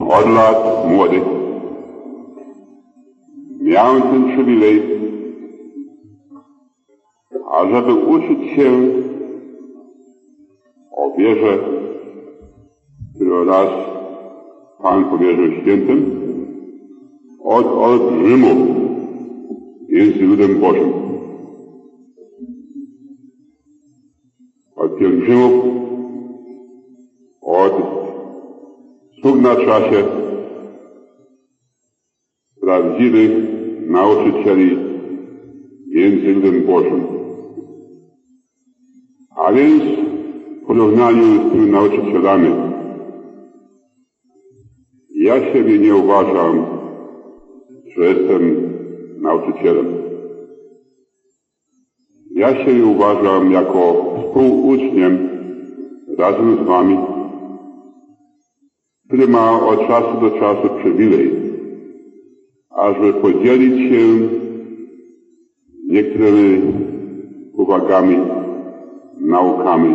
od lat młodych miałem ten przywilej, ażeby uczyć się o wierze, którą raz Pan powierzył świętym, od olbrzymów między ludem Bożym. Od pielgrzymów, od sług na czasie, prawdziwych nauczycieli między ludem Bożym. A więc w porównaniu z tymi nauczycielami ja siebie nie uważam, że jestem nauczycielem. Ja siebie uważam jako współuczniem razem z wami, który ma od czasu do czasu przywilej, ażeby podzielić się niektórymi uwagami, naukami,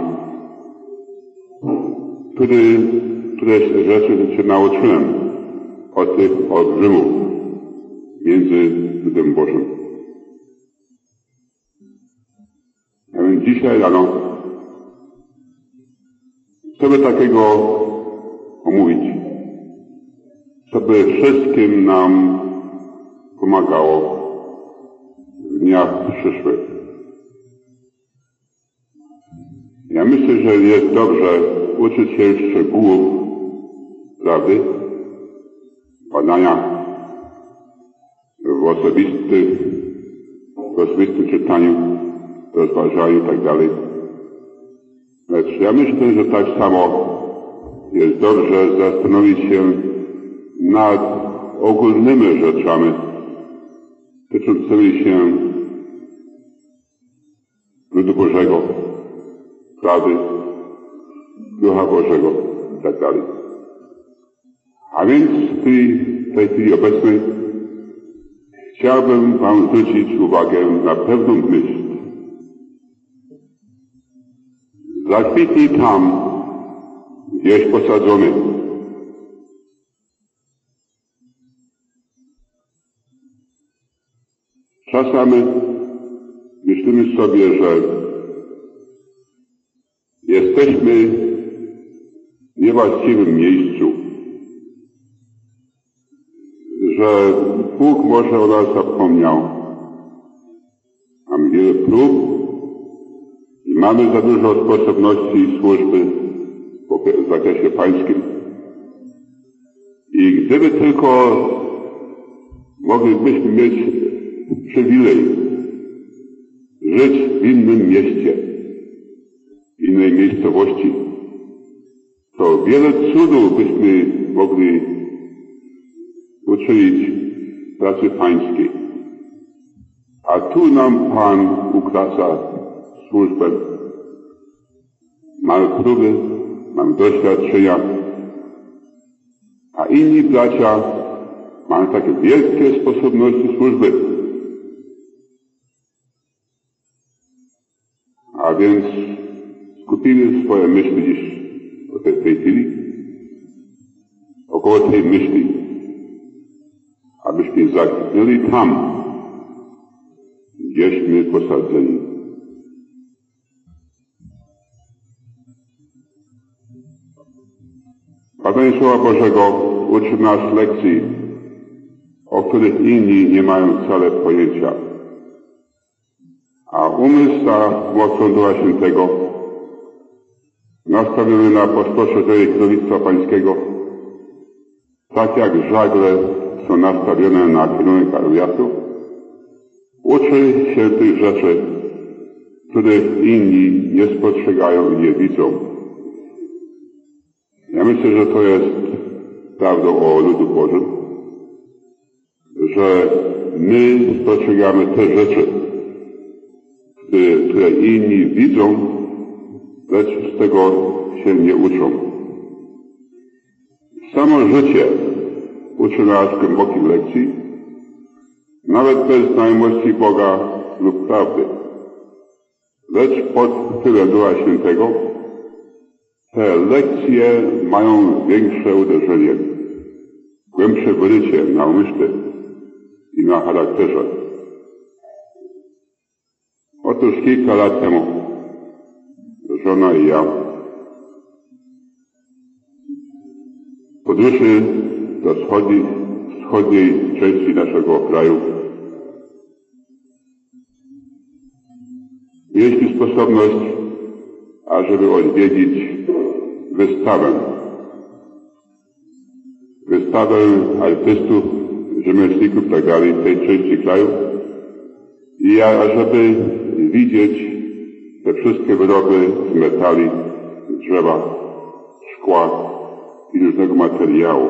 które rzeczy się nauczyłem od tych olbrzymów między ludem Bożym. A więc dzisiaj rano chcemy takiego omówić, co by wszystkim nam pomagało w dniach przyszłych. Ja myślę, że jest dobrze uczyć się szczegółów prawdy, badania w osobistym czytaniu, rozważaniu i tak dalej. Lecz ja myślę, że tak samo jest dobrze zastanowić się nad ogólnymi rzeczami tyczącymi się ludu Bożego, prawdy, Ducha Bożego i tak dalej. A więc w tej chwili obecnej chciałbym wam zwrócić uwagę na pewną myśl. Zakwitnij tam, gdzieś posadzony. Czasami myślimy sobie, że jesteśmy w niewłaściwym miejscu, że Bóg może o nas zapomniał. Mamy wiele prób i mamy za dużo sposobności służby w zakresie pańskim. I gdyby tylko moglibyśmy mieć przywilej żyć w innym mieście, w innej miejscowości, to wiele cudów byśmy mogli uczynić pracy pańskiej. A tu nam Pan ukradza służbę. Mamy próby, mamy doświadczenia, a inni bracia mają takie wielkie sposobności służby. A więc skupimy swoje myśli dziś w tej chwili około tej myśli, abyśmy zakwitnęli tam, gdzieśmy posadzeni. Badanie Słowa Bożego uczy nas lekcji, o których inni nie mają wcale pojęcia. A umysł za mocą Ducha Świętego, nastawiony na spostrzeżenie kierownictwa pańskiego, tak jak żagle są nastawione na kierunek wiatru, uczy się tych rzeczy, których inni nie spostrzegają i nie widzą. Ja myślę, że to jest prawdą o ludu Bożym, że my spostrzegamy te rzeczy, które inni widzą, lecz z tego się nie uczą. Samo życie uczy nas głębokich lekcji, nawet bez znajomości Boga lub prawdy. Lecz pod wpływem Ducha Świętego te lekcje mają większe uderzenie głębsze wyrycie na umyśle i na charakterze. Otóż kilka lat temu żona i ja podróży do wschodniej części naszego kraju mieliśmy sposobność, ażeby odwiedzić wystawę artystów, rzemieślników i tak dalej w tej części kraju i ażeby widzieć te wszystkie wyroby z metali, z drzewa, szkła i różnego materiału.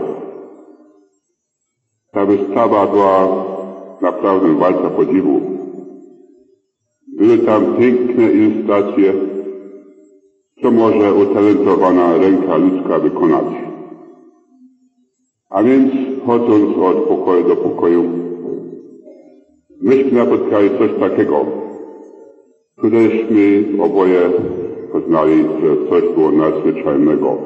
Ta wystawa była naprawdę warta podziwu. Były tam piękne ilustracje, co może utalentowana ręka ludzka wykonać. A więc chodząc od pokoju do pokoju, myśmy napotkali coś takiego, któreśmy oboje poznali, że coś było nadzwyczajnego.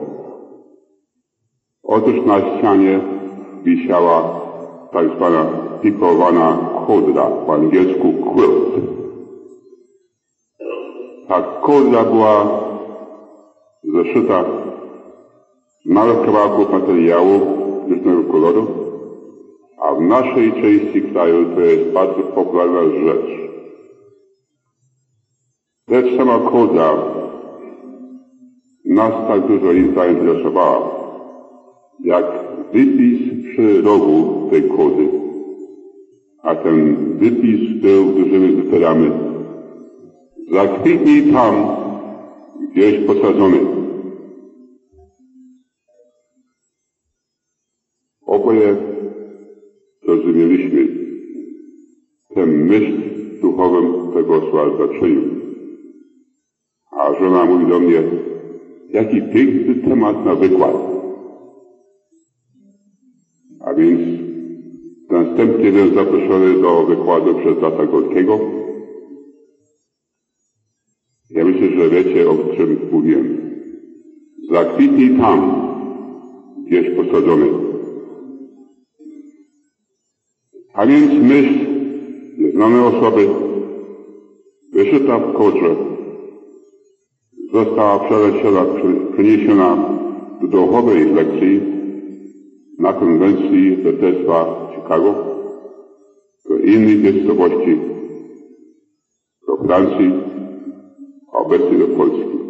Otóż na ścianie wisiała tak zwana pipowana kołdra, po angielsku quilt. Ta kołdra była zeszyta z małych kawałków materiału różnego koloru, a w naszej części kraju to jest bardzo popularna rzecz. Lecz sama kołdra nas tak dużo nie zainteresowała, jak wypis przy rogu tej kołdry. A ten wypis był dużymi literami: zakwitnij tam, gdzieś posadzony. Oboje zrozumieliśmy tę myśl duchową tego słowa znaczeniu. A żona mówi do mnie: jaki piękny temat na wykład. A więc następnie byłem zaproszony do wykładu przez brata Gorkiego. Ja myślę, że wiecie, o czym mówiłem. Zakwitnij tam, gdzieś posadzony. A więc myśl nieznanej osoby, wyszyta w kołdrze, została przeniesiona do duchowej lekcji na konwencji braterstwa w Chicago, do innych miejscowości, do Francji, a obecnie do Polski.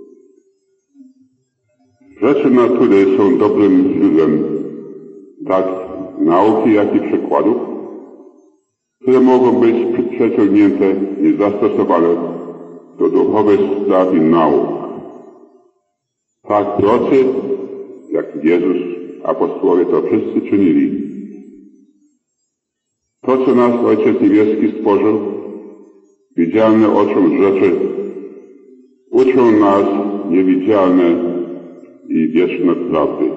Rzeczy natury są dobrym źródłem tak nauki, jak i przykładów, które mogą być przeciągnięte i zastosowane do duchowych spraw i nauk. Tak prorocy, jak Jezus, apostołowie to wszyscy czynili. To, co nas Ojciec Niebieski stworzył, widzialne oczom rzeczy, uczą nas niewidzialne i wieczne prawdy.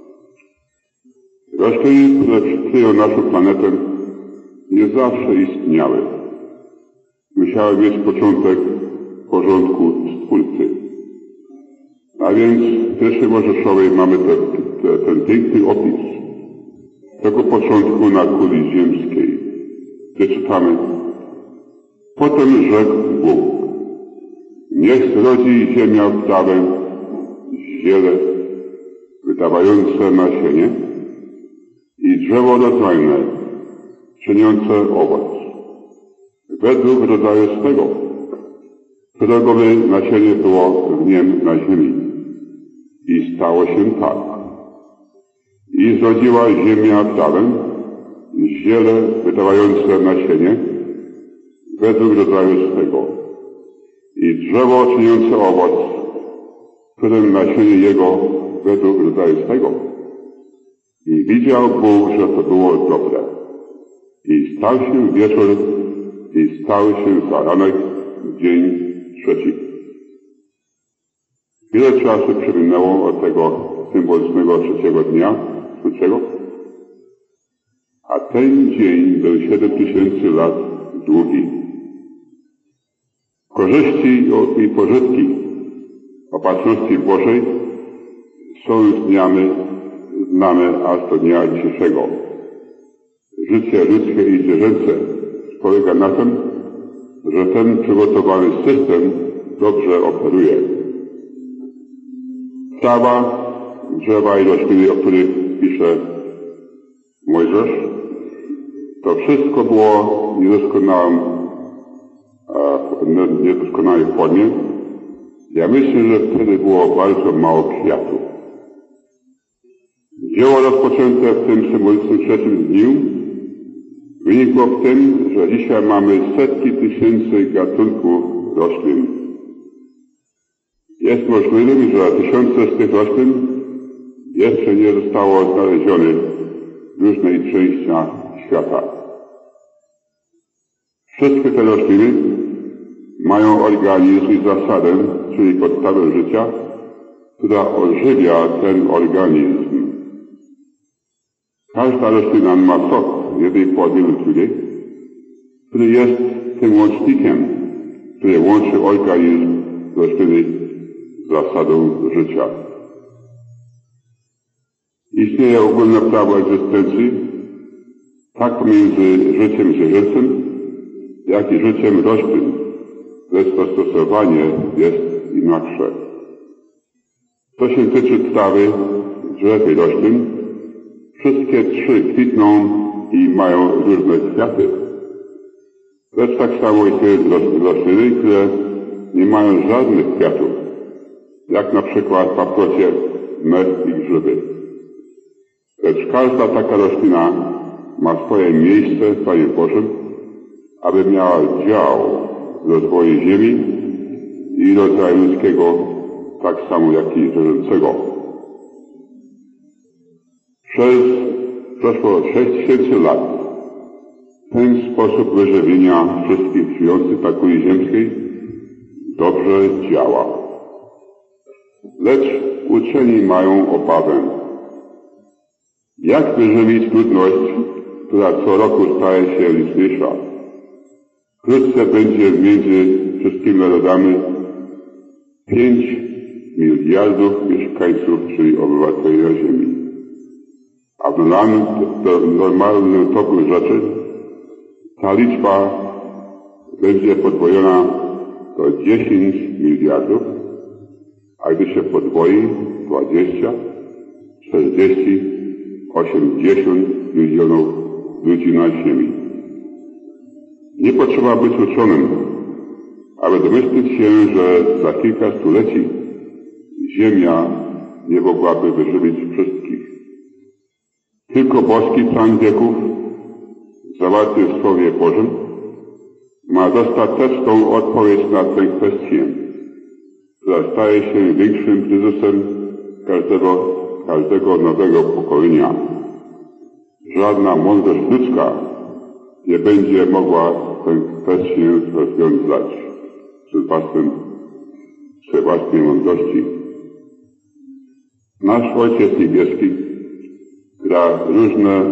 Rośliny, które przykryją naszą planetę, nie zawsze istniały. Musiały mieć początek w porządku Stwórcy. A więc w pierwszej Mojżeszowej mamy ten piękny opis tego początku na kuli ziemskiej, gdzie czytamy: potem rzekł Bóg: niech zrodzi ziemia w trawę, ziele wydawające nasienie i drzewo rodzajne, czyniące owoc, według rodzaju swego, którego by nasienie było w niem na ziemi. I stało się tak. I zrodziła ziemia trawę, ziele wydawające nasienie, według rodzaju swego, i drzewo czyniące owoc, którym nasienie jego według rodzaju swego. I widział Bóg, że to było dobre. I stał się wieczór, i stał się zaranek, dzień trzeci. Wiele czasu przeminęło od tego symbolicznego trzeciego dnia, twórczego, a ten dzień był 7000 lat długi. Korzyści i pożytki opatrzności Bożej są znane aż do dnia dzisiejszego. Życie ludzkie i zwierzęce polega na tym, że ten przygotowany system dobrze operuje. Trawa, drzewa i rośliny, o których pisze Mojżesz, to wszystko było w niedoskonałej formie. Ja myślę, że wtedy było bardzo mało kwiatów. Dzieło rozpoczęte w tym symbolicznym trzecim dniu wynikło w tym, że dzisiaj mamy setki tysięcy gatunków roślin. Jest możliwe, że tysiące z tych roślin jeszcze nie zostało znalezionych w różnych częściach świata. Wszystkie te rośliny mają organizm i zasadę, czyli podstawę życia, która ożywia ten organizm. Każda roślina ma sok jednej płodzi lub drugiej, który jest tym łącznikiem, który łączy organizm rośliny z zasadą życia. Istnieje ogólne prawo egzystencji, tak pomiędzy życiem zwierzęcym, jak i życiem roślin, lecz zastosowanie jest inaksze. Co się tyczy trawy, drzew i roślin, wszystkie trzy kwitną i mają różne kwiaty. Lecz tak samo istnieją rośliny, które nie mają żadnych kwiatów, jak na przykład paprocie, mech i grzyby. Lecz każda taka roślina ma swoje miejsce w Panie Bożym, aby miała dział w rozwoju ziemi i rodzaju ludzkiego, tak samo jak i zwierzęcego. Przeszło 6000 lat ten sposób wyżywienia wszystkich żyjących na kuli ziemskiej dobrze działa. Lecz uczeni mają obawę, jak wyżywić ludność, która co roku staje się liczniejsza. Wkrótce będzie między wszystkimi narodami 5 miliardów mieszkańców, czyli obywateli na ziemi. A w normalnym toku rzeczy ta liczba będzie podwojona do 10 miliardów, a gdy się podwoi 20, 40, 80 milionów ludzi na ziemi. Nie potrzeba być uczonym, aby domyślić się, że za kilka stuleci Ziemia nie mogłaby wyżywić wszystkich. Tylko boski plan wieków, zawarty w Słowie Bożym, ma dostateczną odpowiedź na tę kwestię, która staje się większym kryzysem każdego nowego pokolenia. Żadna mądrość ludzka nie będzie mogła tę kwestię rozwiązać przy własnej mądrości. Nasz Ojciec Niebieski gra różne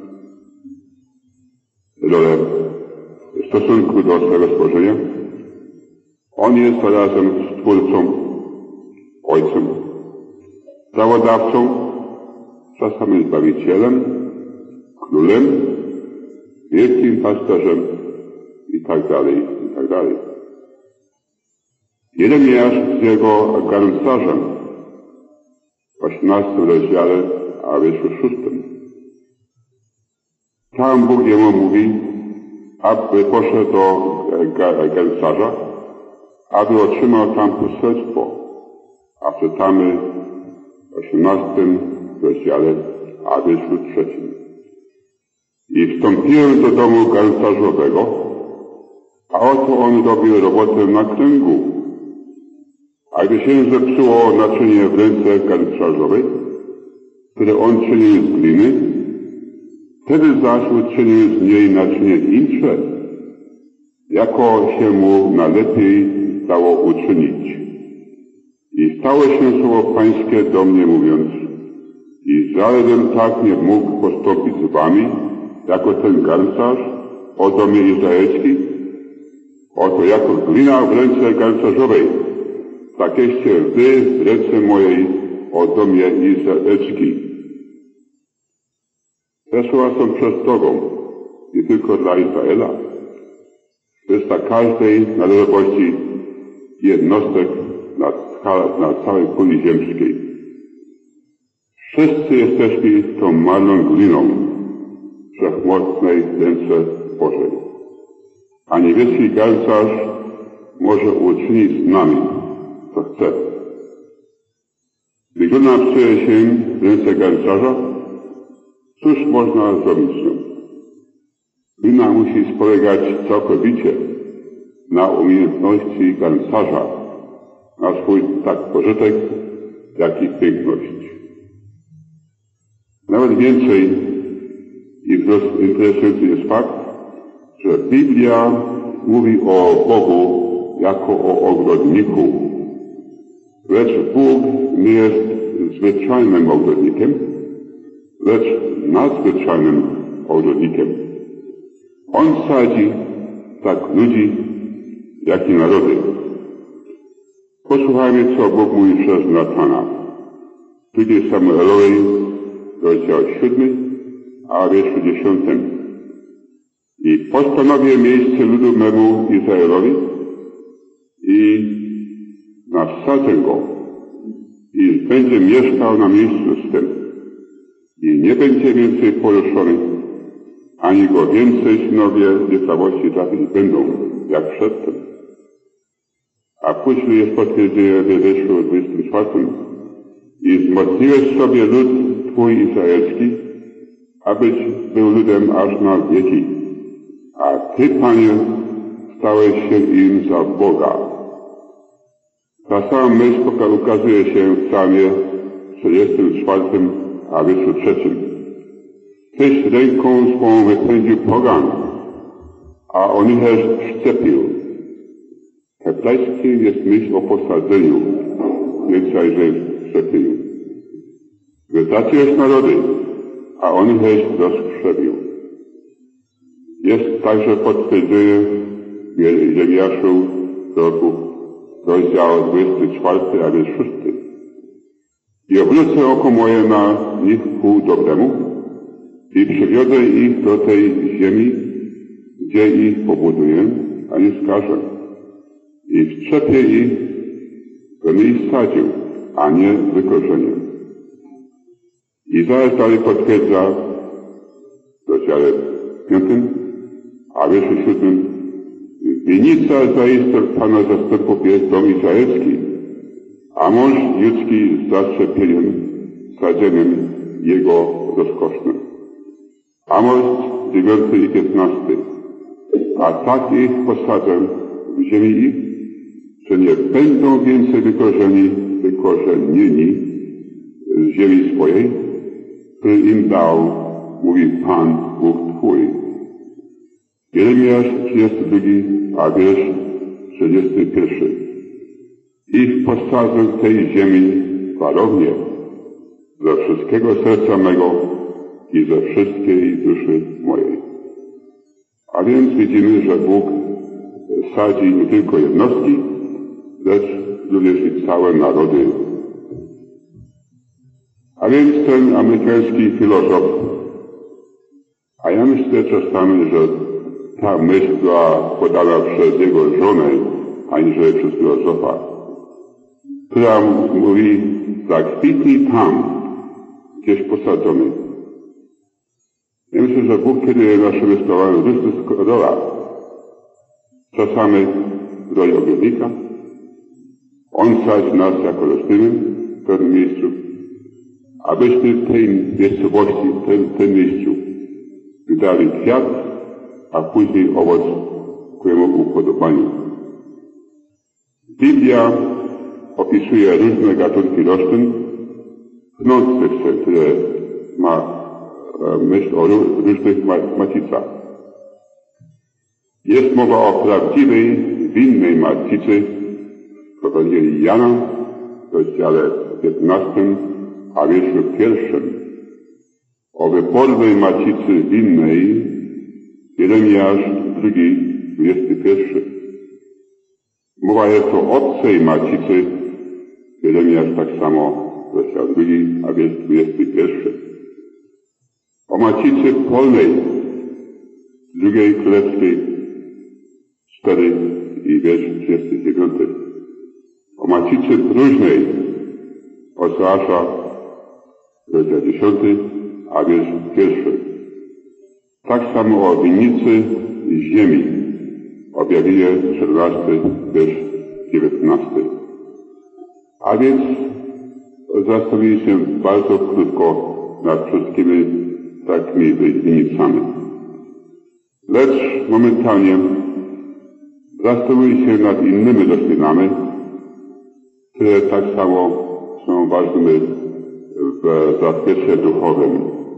role w stosunku do swego stworzenia. On jest zarazem Stwórcą, Ojcem, Prawodawcą, czasami Zbawicielem, Królem, Wielkim Pasterzem i tak dalej, i tak dalej. Jeremiasz z jego garncarzem w 18 rozdziale, a wierszu 6. Tam Bóg jemu mówi, aby poszedł do garncarza, aby otrzymał tam poselstwo. A czytamy w 18 rozdziale, a wierszu 3. I wstąpiłem do domu garncarzowego, a oto on robił robotę na kręgu. A gdy się zepsuło naczynie w ręce garncarzowej, które on czynił z gliny, wtedy zaś uczynił z niej naczynie insze, jako się mu najlepiej dało uczynić. I stało się słowo Pańskie do mnie, mówiąc: Izraelem tak nie mógł postąpić z wami, jako ten garncarz o domie izraelski. Oto jako glina w ręce garncarzowej, takieście wy w ręce mojej o domie izraelski. Te słowa są przestrogą nie tylko dla Izraela, lecz dla każdej narodowości i jednostek na całej kuli ziemskiej. Wszyscy jesteśmy tą marną gliną wszechmocnej ręce Bożej, a niebieski garncarz może uczynić z nami, co chce. Gdy glina psuje się w ręce garncarza, cóż można zrobić z nią? Glina musi spolegać całkowicie na umiejętności garncarza, na swój tak pożytek, jak i piękność. Nawet więcej interesujący jest fakt, że Biblia mówi o Bogu jako o ogrodniku. Lecz Bóg nie jest zwyczajnym ogrodnikiem, lecz nadzwyczajnym ogrodnikiem. On sadzi tak ludzi, jak i narody. Posłuchajmy, co Bóg mówi przez Natana. W 2 Samuelowej, rozdział 7, a wierszu 10. I postanowię miejsce ludu memu Izraelowi i nasadzę go i będzie mieszkał na miejscu swym i nie będzie więcej poruszony, ani go więcej synowie nieprawości trafić będą, jak przedtem. A później jest potwierdzenie w wierszu 24. I wzmocniłeś sobie lud Twój izraelski, abyś był ludem aż na wieki. A Ty, Panie, stałeś się im za Boga. Ta sama myśl ukazuje się w psalmie 34, a wierszu 3. Tyś ręką swą wypędził pogan, a on ich szczepił. Hebrajski jest myśl o posadzeniu, nie tutaj, że szczepieniu. Wytraciłeś narody, a on ich rozkrzewił. Jest także potwierdzenie w Jeremiaszu roku, rozdział 24, a wiersz 6. I obrócę oko moje na nich ku dobremu i przywiodę ich do tej ziemi, gdzie ich pobuduję, a nie skażę. I wszczepię ich, bym ich sadził, a nie wykorzenię. Izajasz dalej potwierdza w rozdziale 5, a wierszu 7. Winnica zaiste Pana zastępów jest dom izraelski, a mąż ludzki z zaszczepieniem, sadzeniem jego rozkosznym. Amos 9 i 15. A tak ich posadzę w ziemi ich, że nie będą więcej wykorzenieni z ziemi swojej, który im dał, mówi Pan Bóg Twój. Jeremiasz 32, a wiersz 31. Ich posadzę w tej ziemi warownie, ze wszystkiego serca mego i ze wszystkiej duszy mojej. A więc widzimy, że Bóg sadzi nie tylko jednostki, lecz również i całe narody. A więc ten amerykański filozof, a ja myślę czasami, że ta myśl była podana przez jego żonę, aniżeli przez filozofa, która mówi, zakwitnij tam, gdzieś posadzony. Ja myślę, że Bóg kieruje naszymi sprawami w różnych rolach. Czasami w roli ogrodnika. On sadzi nas jako rośliny w pewnym miejscu, abyśmy w tej miejscowości, w tym miejscu wydali kwiat, a później owoc ku jego upodobaniu. Biblia opisuje różne gatunki roślin, pnących się, które ma myśl o różnych macicach. Jest mowa o prawdziwej, winnej macicy w Ewangelii Jana w rozdziale 15, a wierszu 1. O wybornej macicy winnej Jeremiasz 2, 21. Mowa jest o obcej macicy Jeremiasz tak samo, rozdział 2, a wiersz 21. O Macicy Polnej, drugiej Królewskiej, 4 i wiersz 39. O Macicy Próżnej, Ozeasza, rozdział 10, a wiersz 1. Tak samo o winnicy ziemi, Objawienie 14, wiersz 19. A więc zastanowili się bardzo krótko nad wszystkimi takimi winnicami. Lecz momentalnie zastanowili się nad innymi roślinami, które tak samo są ważne w zakresie duchowym.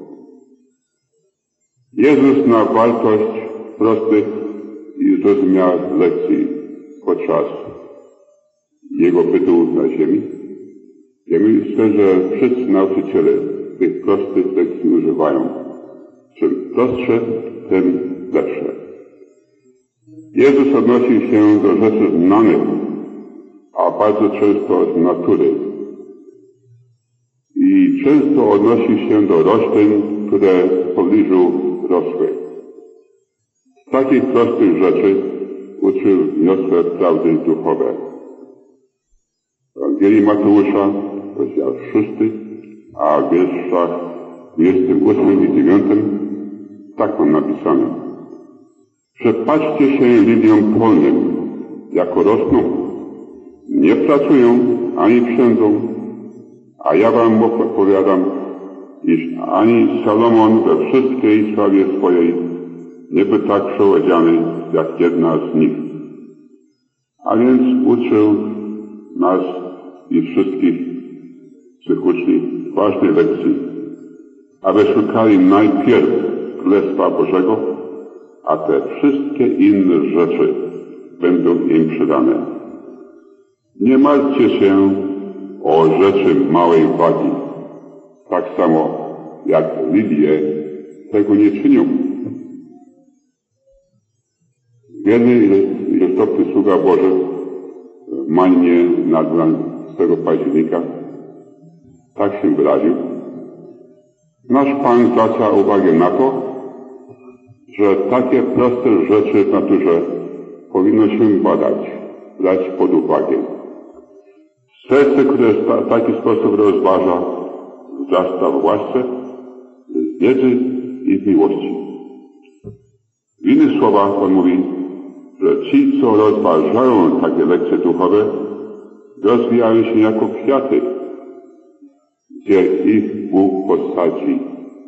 Jezus na wartość prostych i zrozumiałych lekcji podczas Jego bytu na ziemi. Ja myślę, że wszyscy nauczyciele tych prostych lekcji używają. Czym prostsze, tym lepsze. Jezus odnosi się do rzeczy znanych, a bardzo często z natury. I często odnosi się do roślin, które w pobliżu rosły. Z takich prostych rzeczy uczył wniosłe prawdy duchowe. W Ewangelii Mateusza, rozdział 6, a w wierszach 28 i 9 tak mam napisane. Przepatrzcie się liliom polnym, jako rosną. Nie pracują, ani przędzą, a ja wam opowiadam, iż ani Salomon we wszystkiej sławie swojej nie był tak przeodziany, jak jedna z nich. A więc uczył nas i wszystkich tych uczniów ważnej lekcji, aby szukali najpierw Królestwa Bożego, a te wszystkie inne rzeczy będą im przydane. Nie martwcie się o rzeczy małej wagi, tak samo jak lilie tego nie czynią. Wierny i roztropny sługa Boży w Mannie na 12 października tak się wyraził. Nasz Pan zwraca uwagę na to, że takie proste rzeczy w naturze powinno się badać, brać pod uwagę. Serce, które w taki sposób rozważa, wzrasta w łasce, z wiedzy i w miłości. W innych słowach on mówi, że ci, co rozważają takie lekcje duchowe, rozwijają się jako kwiaty, gdzie ich Bóg posadzi.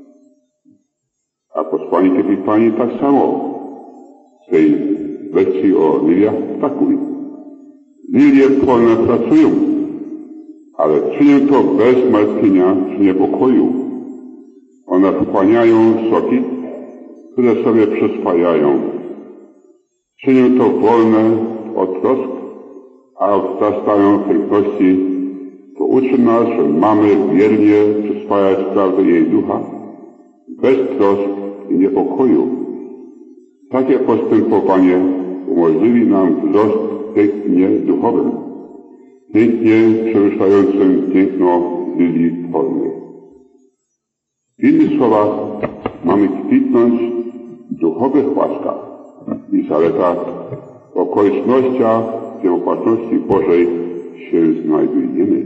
A posłannik Epifanii tak samo w tej lekcji o liliach tak mówi. Lilie polne pracują, ale czynią to bez martwienia czy niepokoju. One wchłaniają soki, które sobie przyswajają. Czynią to wolne od trosk, a wzrastają w piękności. To uczy nas, że mamy wiernie przyswajać prawdę jej ducha, bez trosk i niepokoju. Takie postępowanie umożliwi nam wzrost w pięknie duchowym, pięknie przewyższającym piękno lilii polnych. W innych słowach, mamy kwitnąć w duchowych łaskach i zaletach, w okolicznościach, gdzie w opatrzności Bożej się znajdujemy.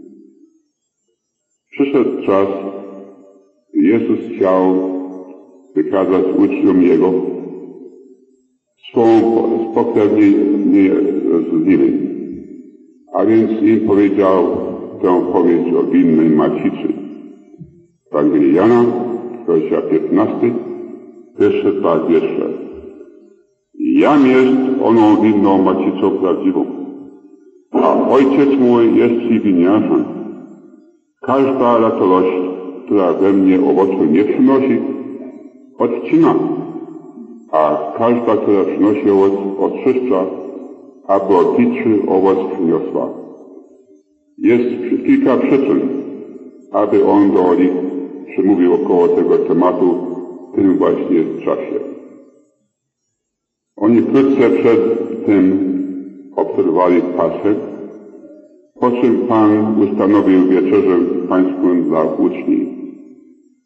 Przyszedł czas, Jezus chciał wykazać uczniom Jego swą spokrewnienie z nimi. A więc im powiedział tę powieść o winnej macicy. W Ewangelii Jana, rozdział 15, pierwsze 2 wiersze. Jam jest oną winną macicą prawdziwą, a Ojciec mój jest ci winiarzem. Każda latorość, która we mnie owocu nie przynosi, odcina, a każda, która przynosi owoc, oczyszcza, aby obfitszy owoc przyniosła. Jest kilka przyczyn, aby on do nich przemówił około tego tematu w tym właśnie czasie. Oni wkrótce przed tym obserwowali Paschę, po czym Pan ustanowił wieczerzę pańską dla uczniów.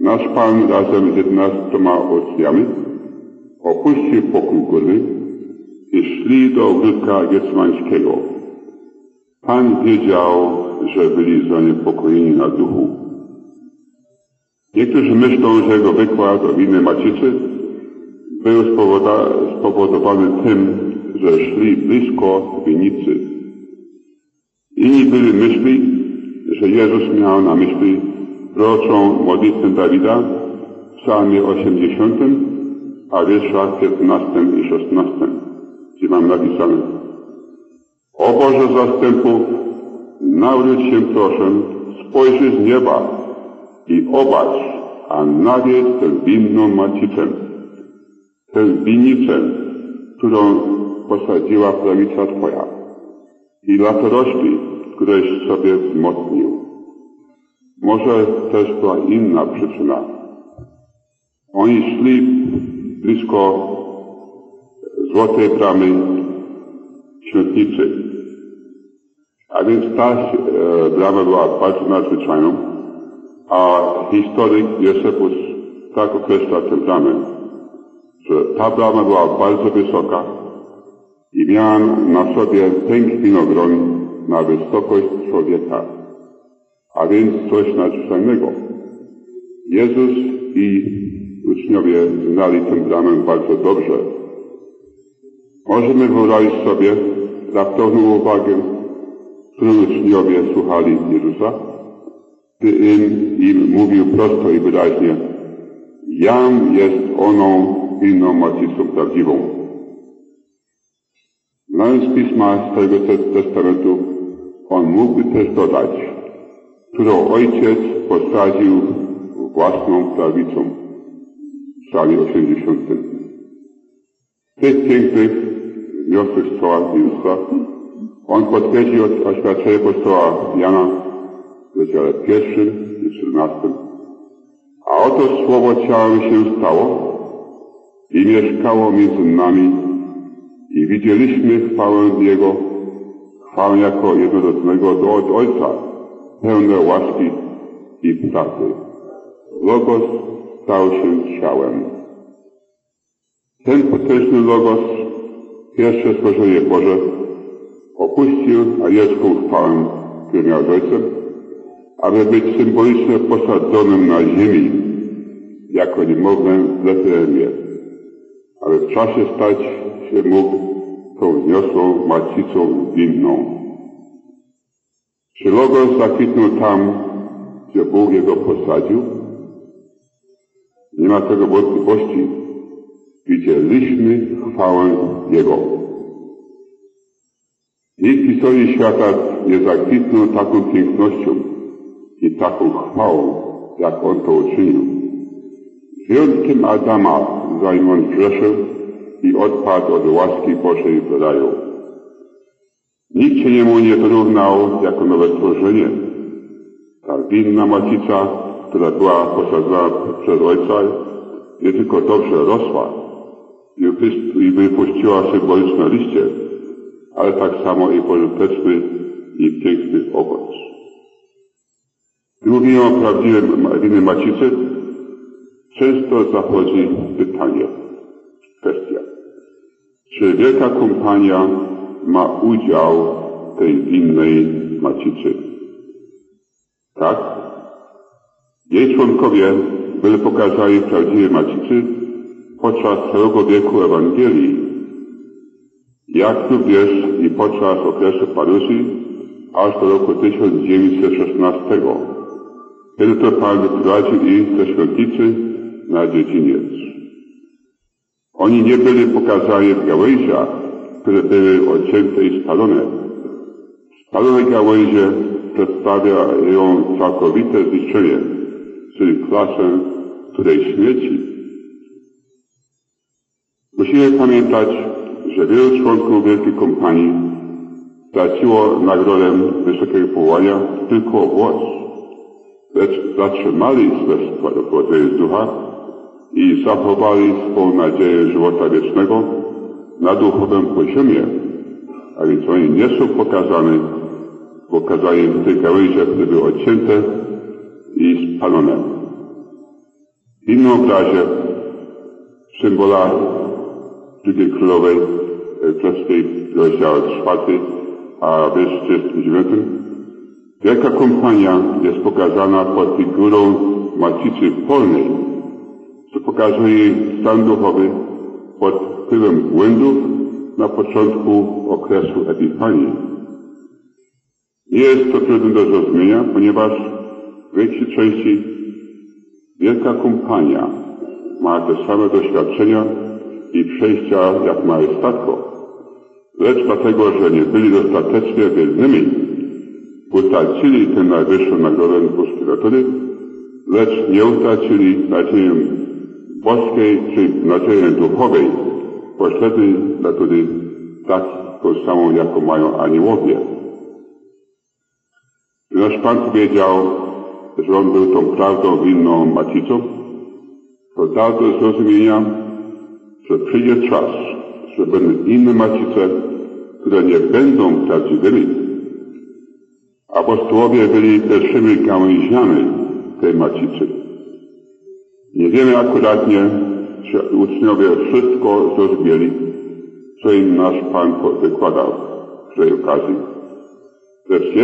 nasz Pan razem z 11 uczniami opuścił pokój górny i szli do ogródka Getsemańskiego. Pan wiedział, że byli zaniepokojeni na duchu. Niektórzy myślą, że jego wykład o winnej macicy był spowodowany tym, że szli blisko winnicy. Inni byli myśli, że Jezus miał na myśli proroczą modlitwę Dawida w psalmie 80, a wierszach 15 i 16, gdzie mam napisane: O Boże zastępów, nawróć się proszę, spojrzyj z nieba i obacz, a nawiedź tę winną macicę, tę winnicę, którą posadziła prawica Twoja i latorośli, któreś sobie wzmocnił. Może też była inna przyczyna. Oni szli blisko złotej bramy świątnicy, a więc ta brama była bardzo nadzwyczajną, a historyk Josefus tak określa tę bramę, że ta brama była bardzo wysoka i miała na sobie pęk winogron na wysokość człowieka, a więc coś nadzwyczajnego. Jezus i uczniowie znali tę bramę bardzo dobrze. Możemy wyobrazić sobie raptowną uwagę, którą uczniowie słuchali Jezusa, gdy im mówił prosto i wyraźnie: Jam jest oną winną macicą prawdziwą. Znając pisma Starego Testamentu, on mógłby też dodać, którą Ojciec posadził własną prawicą. W psalmie 80. W tych pięknych wniosłych słowach Jezusa on potwierdził oświadczenie apostoła Jana w rozdziale 1 i 14. A oto słowo ciałem się stało i mieszkało między nami i widzieliśmy chwałę Jego, chwałę jako jednorodzonego od Ojca, pełne łaski i prawdy. Logos stał się ciałem. Ten potężny Logos, pierwsze stworzenie Boże, opuścił anielską chwałę, którą miał z Ojcem, aby być symbolicznie posadzonym na ziemi, jako niemowlę w Betlejemie, aby w czasie stać się mógł tą wzniosłą macicą winną. Czy Logos zakwitnął tam, gdzie Bóg jego posadził? Nie ma tego wątpliwości. Widzieliśmy chwałę Jego. Nikt w historii świata nie zakwitnął taką pięknością i taką chwałą, jak on to uczynił. Z wyjątkiem Adama, zanim on grzeszył i odpadł od łaski Bożej w raju. Nikt się niemu nie wyrównał jako nowe stworzenie. Ta winna macica, która była posadzona przez Ojca, nie tylko dobrze rosła i wypuściła symboliczne liście, ale tak samo i pożyteczny i piękny owoc. Gdy mówimy o prawdziwej winnej macicy, często zachodzi pytanie, kwestia, czy Wielka Kompania ma udział w tej winnej macicy? Tak? Jej członkowie byli pokazani prawdziwej macicy podczas całego wieku Ewangelii, jak również i podczas okresu paruzji aż do roku 1916, kiedy to Pan wyprowadził ich do świątnicy na dziedziniec. Oni nie byli pokazani w gałęziach, które były odcięte i spalone. Spalone gałęzie przedstawiają całkowite zniszczenie, czyli klasę, której śmieci. Musimy pamiętać, że wielu członków Wielkiej Kompanii straciło nagrodę wysokiego powołania tylko włos, lecz zatrzymali swe powodzenie z ducha i zachowali swą nadzieję żywota wiecznego na duchowym poziomie, a więc oni nie są pokazani w tych gałęziach, które były odcięte i spalone. W innym obrazie symbola drugiej królowej królewskiej, rozdział 4, a wiersz 39. Wielka kompania jest pokazana pod figurą macicy polnej, co pokazuje jej stan duchowy pod wpływem błędów na początku okresu Epifanii. Nie jest to trudne do zrozumienia, ponieważ w większej części wielka kompania ma te same doświadczenia i przejścia jak majestatko, lecz dlatego, że nie byli dostatecznie wiernymi, utracili tę najwyższą nagrodę boskiej natury, lecz nie utracili nadziei boskiej czy nadziei duchowej, pośredniej natury, taką samą, jaką mają aniołowie. Nasz Pan powiedział, że On był tą prawdą winną macicą, to dał do zrozumienia, że przyjdzie czas, że będą inne macice, które nie będą prawdziwymi. Apostołowie byli pierwszymi gałęziami tej macicy. Nie wiemy akuratnie, czy uczniowie wszystko zrozumieli, co im nasz Pan wykładał w tej okazji. Lecz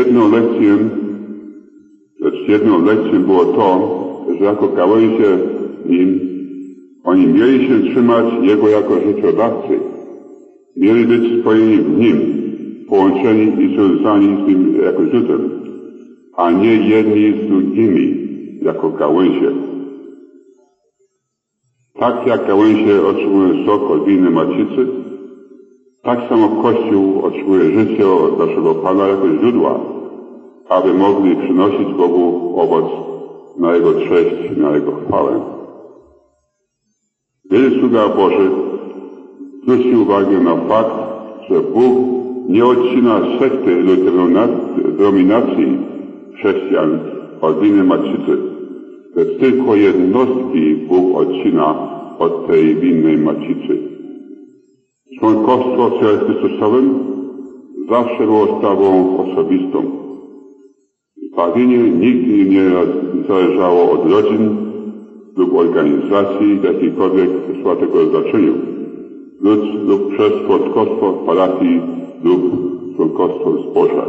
jedną lekcją było to, że jako gałęzie nim oni mieli się trzymać Jego jako życiodawcy. Mieli być spojeni w Nim, połączeni i związani z Nim jako źródłem, a nie jedni z drugimi jako gałęzie. Tak jak gałęzie otrzymują sok od winnej macicy, tak samo Kościół otrzymuje życie od naszego Pana jako źródła, aby mogli przynosić Bogu owoc na Jego cześć i na Jego chwałę. Wielu sługa Boży zwróci uwagę na fakt, że Bóg nie odcina sekty lub denominacji chrześcijan od winnej macicy, lecz tylko jednostki Bóg odcina od tej winnej macicy. Członkostwo w ciele Chrystusowym zawsze było sprawą osobistą. Zbawienie nigdy nie zależało od rodzin lub organizacji w jakiejkolwiek tego znaczeniu, lub przez członkostwo w parafii lub członkostwo w zborze.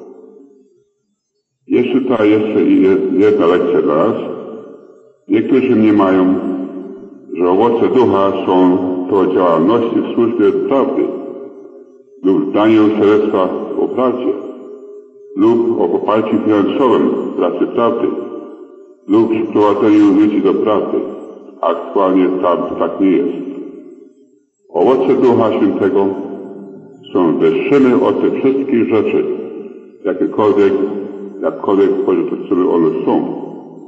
Jest tutaj jeszcze jedna lekcja dla nas. Niektórzy mniemają, że owoce ducha są to działalności w służbie prawdy lub w daniu świadectwa o prawdzie lub o poparciu finansowym pracy prawdy lub przyprowadzeniu ludzi do prawdy. Aktualnie tak nie jest. Owoce Ducha Świętego są wyższymi od tych wszystkich rzeczy, jakkolwiek porzucone one są.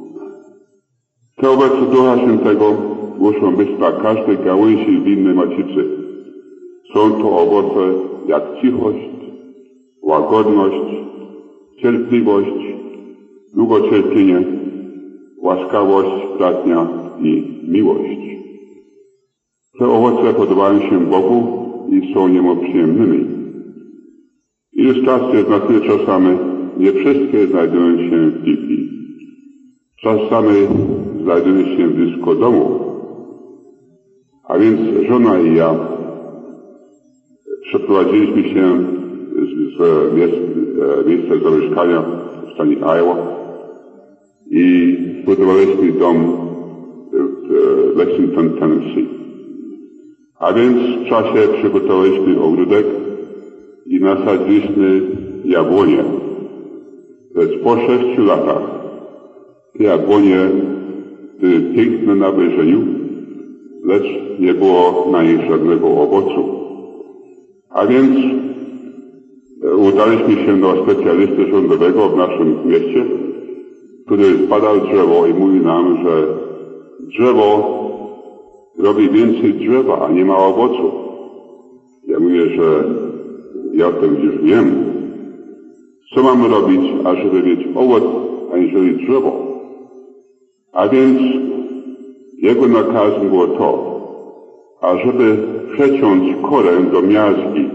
Te owoce Ducha Świętego muszą być dla każdej gałęzi winnej macicy. Są to owoce jak cichość, łagodność, cierpliwość, długocierpienie, łaskawość, bratnia i miłość. Te owoce podobają się Bogu i są Jemu przyjemnymi. Ilustracje z natury czasami nie wszystkie znajdują się w Biblii. Czasami znajdują się blisko domu. A więc żona i ja przeprowadziliśmy się z miejsca zamieszkania w stanie Iowa i zbudowaliśmy dom w Lexington, Tennessee. A więc w czasie przygotowaliśmy ogródek i nasadziliśmy jabłonie. Lecz po 6 latach te jabłonie były piękne na wejrzeniu, lecz nie było na nich żadnego owocu. A więc udaliśmy się do specjalisty rządowego w naszym mieście, który zbadał drzewo i mówi nam, że drzewo robi więcej drzewa, a nie ma owocu. Ja mówię, że ja o tym już wiem. Co mamy robić, ażeby mieć owoc, aniżeli drzewo? A więc jego nakazem było to, ażeby przeciąć korę do miazgi.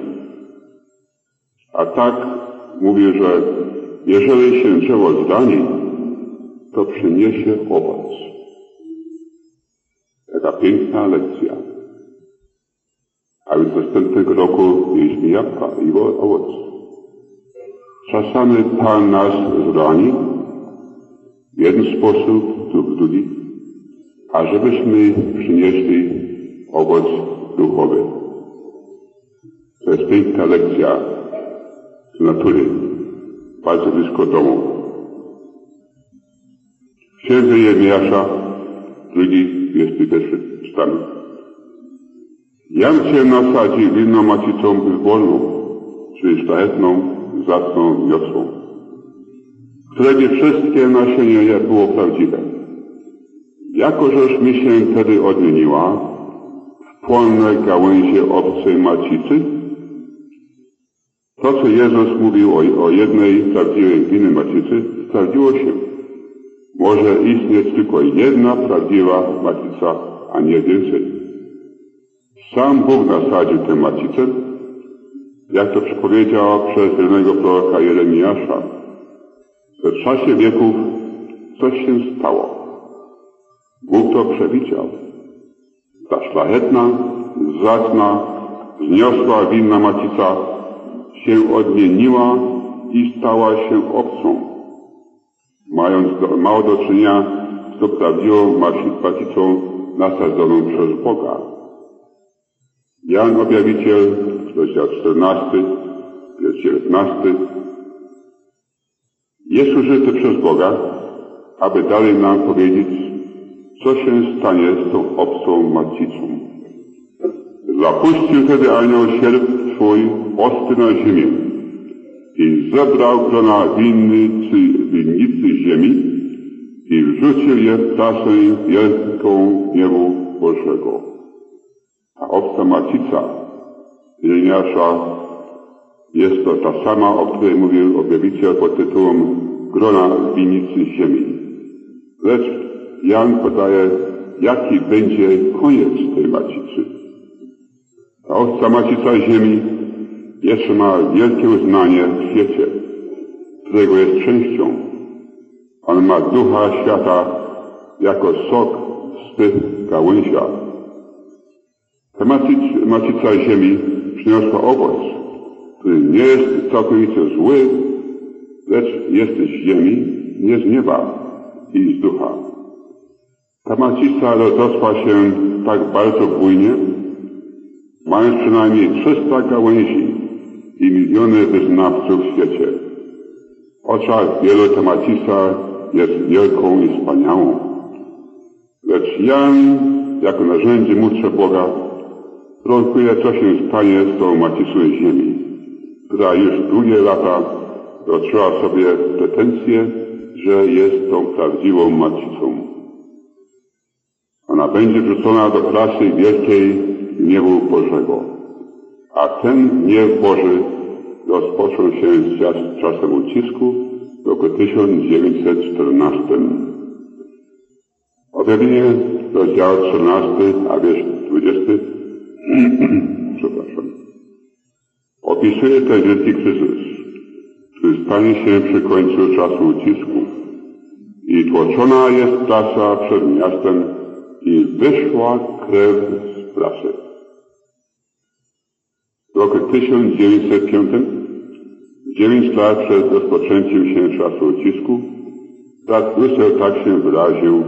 A tak mówię, że jeżeli się drzewo zdani, to przyniesie owoc. Taka piękna lekcja. A więc następnego roku jeźdźmy jabłka i owoc. Czasami Pan nas zrani w jeden sposób lub w drugi, a żebyśmy przynieśli owoc duchowy. To jest piękna lekcja z natury, bardzo blisko domu. W księdze Jeremiasza, 21 czytamy. Jam cię nasadził winną macicą wyborną, czyli szlachetną, zacną wiosłą, której nie wszystkie nasienie było prawdziwe. Jako żeż mi się wtedy odmieniła w płonne gałęzie obcej macicy, to, co Jezus mówił o jednej prawdziwej winnej macicy, sprawdziło się. Może istnieć tylko jedna prawdziwa macica, a nie więcej. Sam Bóg nasadził tę macicę, jak to przepowiedział przez wiernego proroka Jeremiasza. W czasie wieków coś się stało. Bóg to przewidział. Ta szlachetna, zacna, wzniosła winna macica się odmieniła i stała się obcą, mając mało do czynienia z tą prawdziwą macicą nasadzoną przez Boga. Jan Objawiciel, rozdział 14, wiersz 19, jest użyty przez Boga, aby dalej nam powiedzieć, co się stanie z tą obcą macicą. Zapuścił wtedy anioł sierp swój ostry na ziemię i zebrał grona winnicy ziemi i wrzucił je w trasę wielką gniewu Bożego. A obca macica Jeremiasza jest to ta sama, o której mówił objawiciel pod tytułem grona winnicy ziemi. Lecz Jan podaje, jaki będzie koniec tej macicy. Ta obca macica ziemi jeszcze ma wielkie uznanie w świecie, którego jest częścią. On ma ducha świata jako sok z tych gałęziach. Ta macica ziemi przyniosła owoc, który nie jest całkowicie zły, lecz jest z ziemi, nie z nieba i z ducha. Ta macica rozrosła się tak bardzo bujnie, mając przynajmniej 300 gałęzi i miliony wyznawców w świecie. W oczach wielu ta macica jest wielką i wspaniałą. Lecz Jan, jako narzędzie mówcze Boga, prorokuje, co się stanie z tą macicą ziemi, która już długie lata dotrzymała sobie pretensję, że jest tą prawdziwą macicą. Ona będzie wrzucona do klasy wielkiej gniewu Bożego. A ten gniew Boży rozpoczął się z czasem ucisku w roku 1914. Objawienie, rozdział 14, a wiersz 20, opisuje ten wielki kryzys, który stanie się przy końcu czasu ucisku. I tłoczona jest trasa przed miastem i wyszła krew z trasy. W roku 1905, 9 lat przed rozpoczęciem się czasu ucisku, brat Russell tak się wyraził,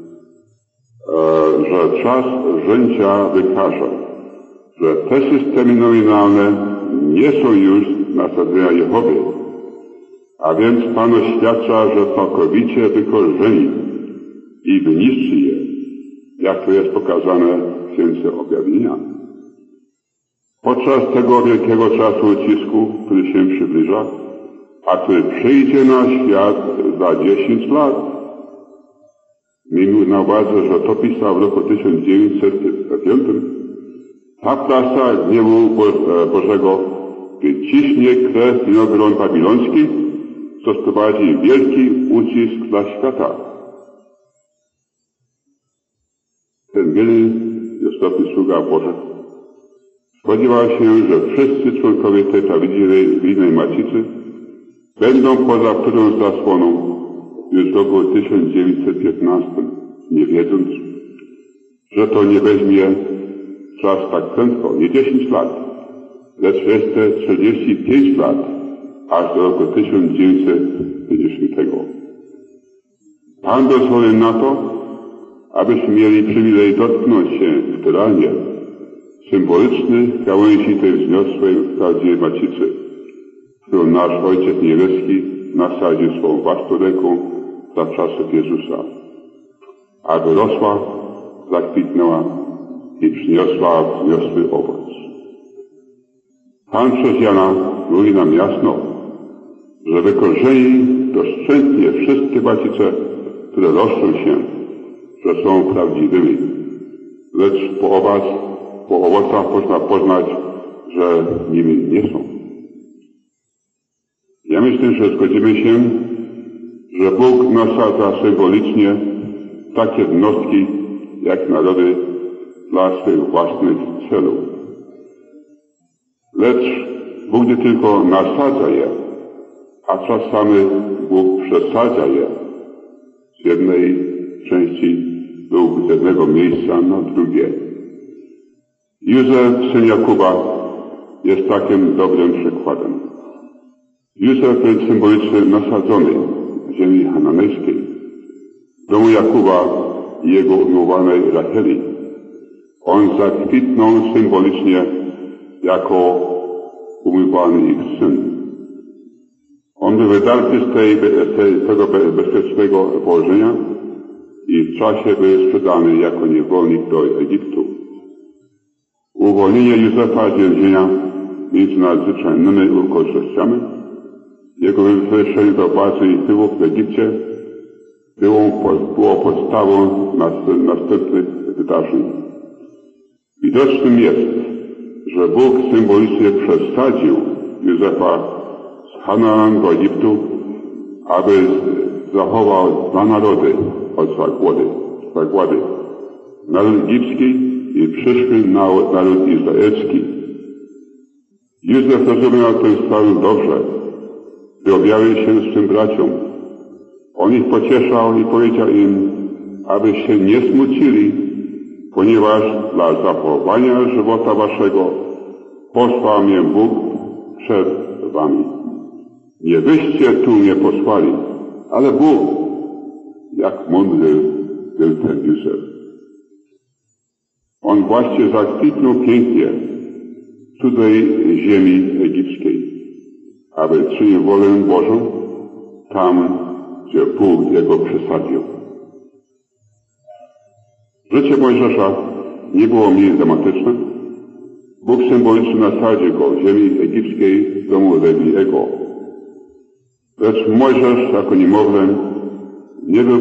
że czas rżęcia wykaże, że te systemy nominalne nie są już nasadzenia Jehowy, a więc Pan oświadcza, że całkowicie wykorzeni i wyniszczy je, jak to jest pokazane w Księdze Objawienia. Podczas tego wielkiego czasu ucisku, który się przybliża, a który przyjdzie na świat za 10 lat, miejmy na uwadze, że to pisał w roku 1905, ta prasa gniewu Bożego wyciśnie krew winogron babiloński, co sprowadzi wielki ucisk dla świata. Ten wielki istotny sługa Boży spodziewał się, że wszyscy członkowie tej prawdziwej winnej macicy będą poza którą zasłoną już w roku 1915, nie wiedząc, że to nie weźmie czas tak prędko, nie 10 lat, lecz jeszcze 45 lat, aż do roku 1950. Pan pozwolił na to, abyśmy mieli przywilej dotknąć się literalnie symbolicznych gałęzi tej wzniosłej wprawdzie macicy, którą nasz Ojciec Niebieski nasadził swą własną ręką za czasów Jezusa, aby rosła, zakwitnęła i przyniosła wzniosły owoc. Pan przez Jana mówi nam jasno, że wykorzeni doszczętnie wszystkie macice, które roszczą się, że są prawdziwymi, lecz po owocach można poznać, że nimi nie są. Ja myślę, że zgodzimy się, że Bóg nasadza symbolicznie takie jednostki jak narody dla swych własnych celów. Lecz Bóg nie tylko nasadza je, a czasami Bóg przesadza je z jednej części lub z jednego miejsca na drugie. Józef, syn Jakuba, jest takim dobrym przykładem. Józef był symbolicznie nasadzony w ziemi hananejskiej, w domu Jakuba i jego umiłowanej Racheli. On zakwitnął symbolicznie jako umiłowany ich syn. On był wydarty z tego bezpiecznego położenia i w czasie był sprzedany jako niewolnik do Egiptu. Uwolnienie Józefa z więzienia między nadzwyczajnymi okolicznościami, jego wywiezienie do bazy i tyłów w Egipcie było podstawą następnych wydarzeń. Widocznym jest, że Bóg symbolicznie przesadził Józefa z Hanaan do Egiptu, aby zachował dwa narody od zagłady. Naród egipski i przyszły naród izraelski. Józef rozumiał tę sprawę dobrze, gdy objawił się swym braciom. On ich pocieszał i powiedział im, aby się nie smucili, ponieważ dla zachowania żywota waszego posłał mnie Bóg przed wami. Nie wyście tu mnie posłali, ale Bóg. Jak mądry był ten Józef. On właśnie zakwitnął pięknie w cudzej ziemi egipskiej, aby czynił wolę Bożą tam, gdzie Bóg jego przesadził. Życie Mojżesza nie było mniej dramatyczne. Bóg symbolicznie nasadził go w ziemi egipskiej w domu Lewiego. Lecz Mojżesz jako niemowlę nie był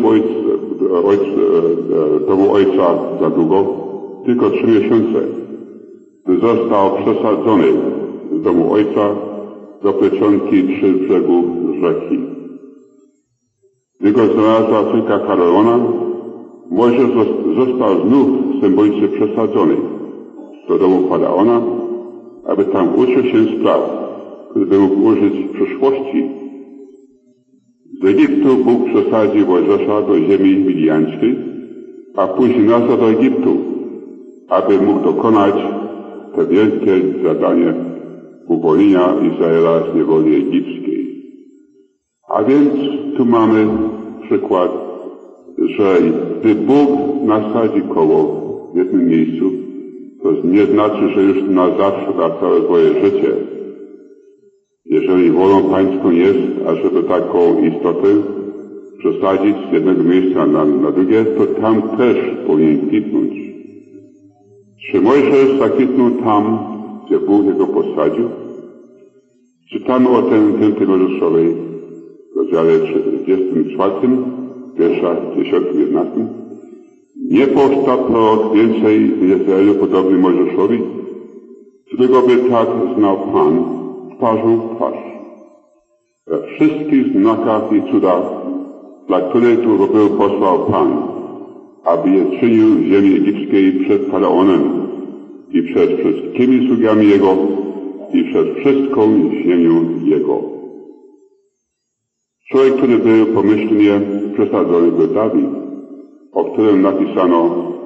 w domu ojca za długo, tylko 3 miesiące, gdy został przesadzony z domu ojca do plecionki przy brzegu rzeki. Gdy go znalazła córka Faraona, Mojżesz został znów symbolicznie przesadzony do domu Faraona, aby tam uczył się spraw, które by mógł użyć w przyszłości. Z Egiptu Bóg przesadził Mojżesza do ziemi midiańskiej, a później nazwał do Egiptu, aby mógł dokonać te wielkie zadanie uwolnienia Izraela z niewoli egipskiej. A więc tu mamy przykład, że gdy Bóg nasadzi koło w jednym miejscu, to nie znaczy, że już na zawsze, na całe swoje życie. Jeżeli wolą Pańską jest, ażeby taką istotę przesadzić z jednego miejsca na drugie, to tam też powinien kwitnąć. Czy Mojżesz zakwitnął tam, gdzie Bóg jego posadził? Czytamy o tym w 5 Mojżeszowej, w rozdziale 34, wierszach 10-11. Nie powstał prorok więcej w Izraelu podobny Mojżeszowi, którego by tak znał Pan twarzą w twarz. We wszystkich znakach i cudach, dla których tu był posłał Pan, aby je czynił w ziemi egipskiej przed Faraonem i przed wszystkimi sługami Jego i przed wszystką ziemią Jego. Człowiek, który był pomyślnie przesadzony, był Dawid, o którym napisano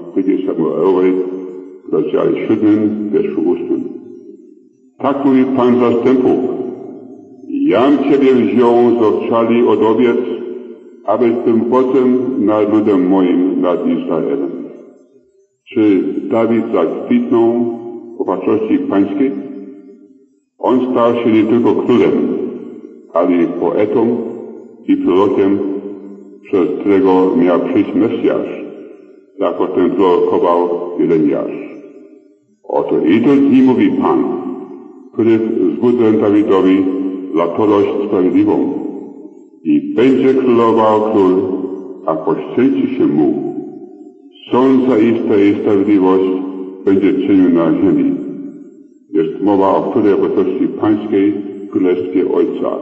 Księgi Samuelowej w rozdziale 7, wierszu 8. Tak mówi Pan zastępów. Jam Ciebie wziął z owczali od owiec, abyś był wodzem nad ludem moim, nad Izraelem. Czy Dawid zakwitnął w opatrzności pańskiej? On stał się nie tylko królem, ale i poetą i prorokiem, przez którego miał przyjść Mesjasz, jak potem prorokował Jeremiasz. Oto idą dni, mówi Pan, który wzbudzę Dawidowi latorość sprawiedliwą i będzie królował król, a poświęci się mu. Sąd zaiste i sprawiedliwość będzie czynił na ziemi. Jest mowa o której obecności pańskiej w Królestwie Ojca.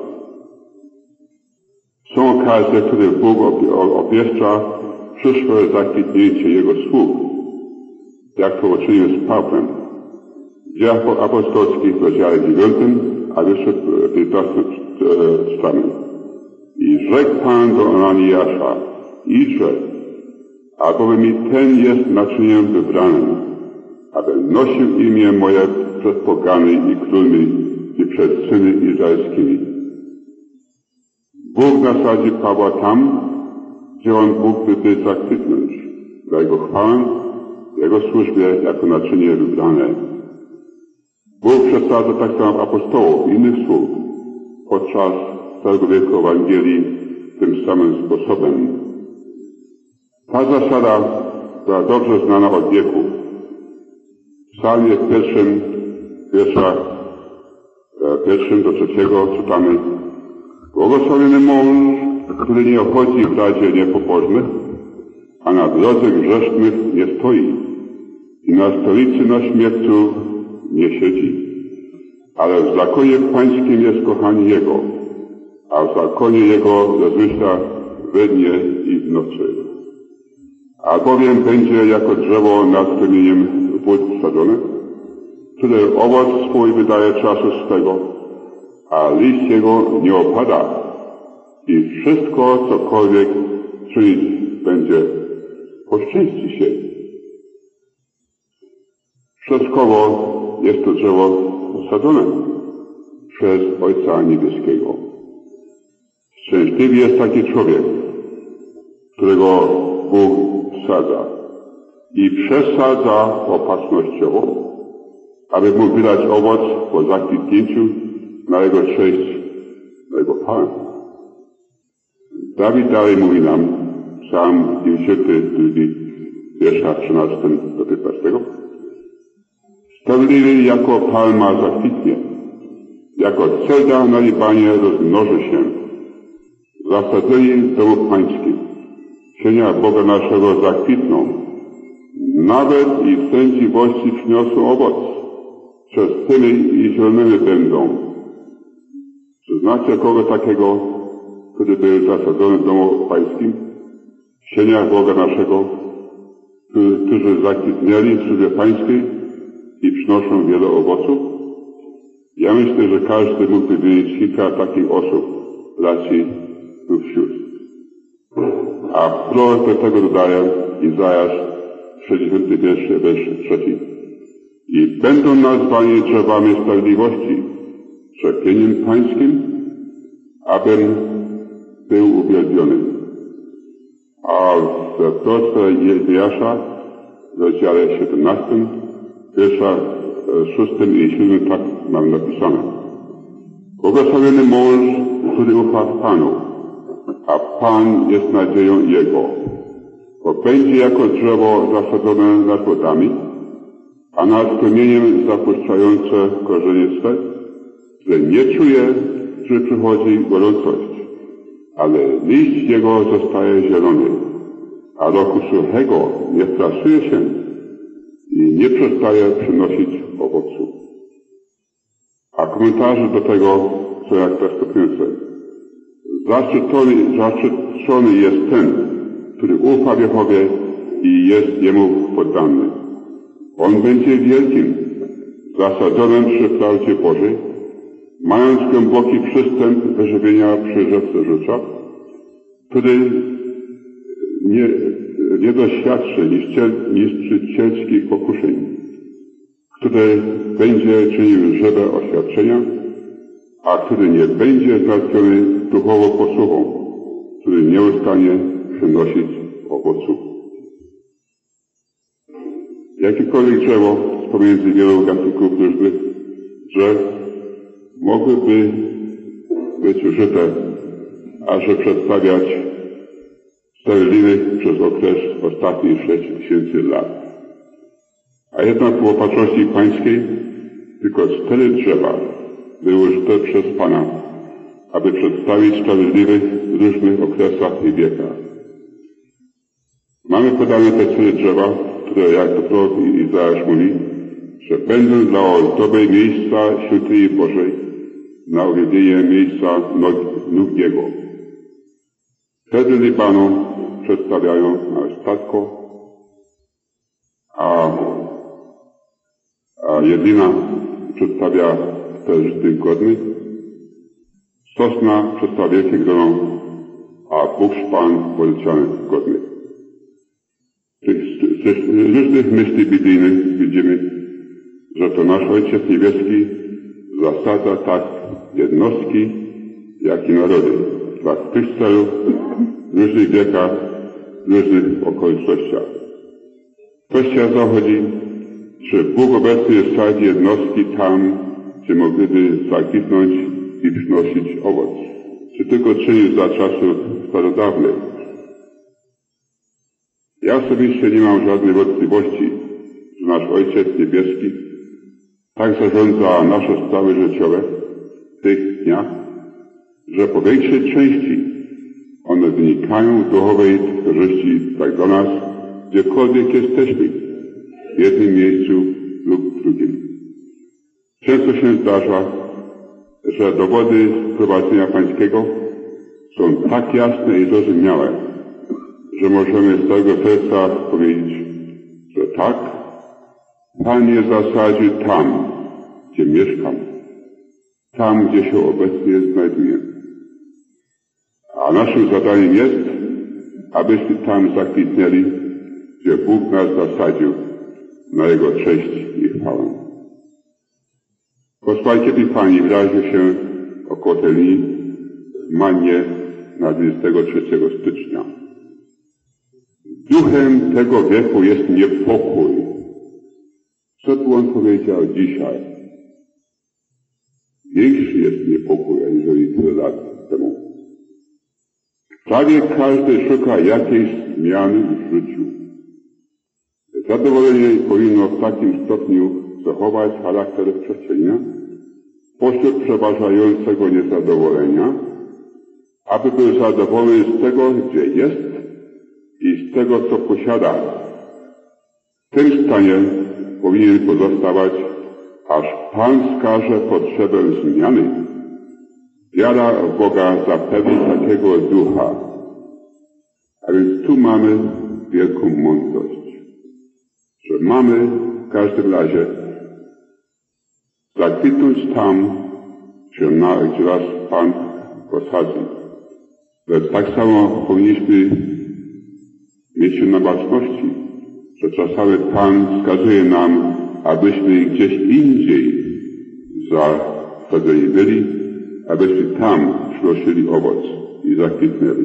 Są okazje, które Bóg obwieszcza przyszłe zakwitnięcie Jego słów, jak to uczynił z Pawłem. W Dziejach Apostolskich w rozdziale 9, a wierszu 15 czytamy. I rzekł Pan do Ananiasza, idźże, albowiem i ten jest naczyniem wybranym, aby nosił imię moje przed pogany i królmi i przed syny izraelskimi. Bóg nasadził Pawła tam, gdzie on mógłby być zakwitnąć, dla Jego chwałę, Jego służbie jako naczynie wybrane. Bóg przesadza tak samo apostołów i innych słów podczas całego wieku Ewangelii tym samym sposobem. Ta zasada była dobrze znana od wieków. W psalmie pierwszym, wierszach 1 do 3 czytamy: Błogosławiony mąż, który nie chodzi w radzie niepobożnych, a na drodze grzesznych nie stoi i na stolicy naśmiewców nie siedzi. Ale w zakonie pańskim jest kochanie Jego, a w zakonie Jego rozmyśla we dnie i w nocy. Albowiem będzie jako drzewo nad strumieniem wód sadzone, które owoc swój wydaje czasu swego, a liść jego nie opada i wszystko, cokolwiek czynić będzie, poszczęści się. Wszystkowo jest to drzewo posadzone przez Ojca Niebieskiego. Szczęśliwy jest taki człowiek, którego Bóg wsadza i przesadza opatrznościowo, aby mógł wydać owoc po zakwitnięciu na Jego cześć, na Jego chwałę. Dawid dalej mówi nam, Psalm 92, wiersza 13 do 15. Sprawiedliwy jako palma zakwitnie, jako ceda na Libanie rozmnoży się, zasadzeni w domu pańskim, cienia Boga naszego zakwitną, nawet i w sędziwości przyniosą owoc, przez tymi i zielonymi będą. Czy znacie kogo takiego, który był zasadzony w domu pańskim, w cieniach Boga naszego, którzy zakwitnęli w służbie pańskiej i przynoszą wiele owoców? Ja myślę, że każdy mógłby wymienić kilka takich osób, raczej tu wśród. A prorok do tego dodaje Izajasz 60 wiersz 3. I będą nazwani drzewami sprawiedliwości, czepieniem pańskim, abym był uwielbiony. A w proroctwie Jeremiasza w rozdziale 17, wierszach 6 i 7 tak mam napisane. Błogosławiony mąż, który ufa Panu, a Pan jest nadzieją Jego, bo będzie jako drzewo zasadzone nad wodami, a nad strumieniem zapuszczające korzenie swe, że nie czuje, że przychodzi gorącość, ale liść jego zostaje zielony, a roku suchego nie straszuje się i nie przestaje przynosić owocu. A komentarze do tego są jak następujące. Zaszczycony jest ten, który ufa Jehowie i jest Jemu poddany. On będzie wielkim, zasadzonym przy prawdzie Bożej, mając głęboki przystęp wyżywienia przy rzece życia, który że nie doświadczy niszczycielskich pokuszeń, który będzie czynił żywe oświadczenia, a który nie będzie zmartwiony duchowo posłuchą, który nieustannie przynosić owocu. Jakiekolwiek drzewo z pomiędzy wielu gatunków różnych drzew mogłyby być użyte, ażeby przedstawiać sterylnych przez okres ostatnich 6000 lat. A jednak w opatrzności pańskiej tylko 4 drzewa były użyte przez Pana, aby przedstawić sprawiedliwych w różnych okresach i wiekach. Mamy podane te 4 drzewa, które, jak to prorok Izajasz mówi, że będą dla ozdoby miejsca świątyni Bożej na uwielbienie miejsca nóg Jego. Wtedy Libanu przedstawiają na statko, a Jedlina przedstawia starożytnych godnych, sosna przedstawia wielkie grono, a bukszpan pożyczany godnych. Z różnych myśli biblijnych widzimy, że to nasz Ojciec Niebieski zasadza tak jednostki, jak i narody dla tych celów w różnych wiekach, w różnych okolicznościach. Kwestia zachodzi, czy Bóg obecnie sadzi jednostki tam, gdzie mogliby zakwitnąć i przynosić owoc, czy tylko czynił za czasów starodawnych. Ja osobiście nie mam żadnej wątpliwości, że nasz Ojciec Niebieski tak zarządza nasze sprawy życiowe w tych dniach, że po większej części one wynikają z duchowej korzyści tak dla nas, gdziekolwiek jesteśmy, w jednym miejscu lub w drugim. Często się zdarza, że dowody prowadzenia pańskiego są tak jasne i zrozumiałe, że możemy z całego serca powiedzieć, że tak, Pan mnie zasadził tam, gdzie mieszkam, tam, gdzie się obecnie znajduję. A naszym zadaniem jest, abyśmy tam zakwitnęli, gdzie Bóg nas zasadził na Jego cześć i chwałę. Posłuchajcie, by Pani wyraził się około tej linii w Mannie na 23 stycznia. Duchem tego wieku jest niepokój. Co tu on powiedział dzisiaj? Większy jest niepokój, aniżeli tyle lat temu. Prawie każdy szuka jakiejś zmiany w życiu. Zadowolenie powinno w takim stopniu zachować charakter chrześcijanina pośród przeważającego niezadowolenia, aby był zadowolony z tego, gdzie jest i z tego, co posiada. W tym stanie powinien pozostawać, aż Pan wskaże potrzebę zmiany. Wiara w Boga zapewni takiego ducha. A więc tu mamy wielką mądrość, że mamy w każdym razie zakwitnąć tam, gdzie nas Pan posadzi. Lecz tak samo powinniśmy mieć się na baczności, że czasami Pan wskazuje nam, abyśmy gdzieś indziej zasadzeni byli, abyśmy tam przynosili owoc i zakwitnęli.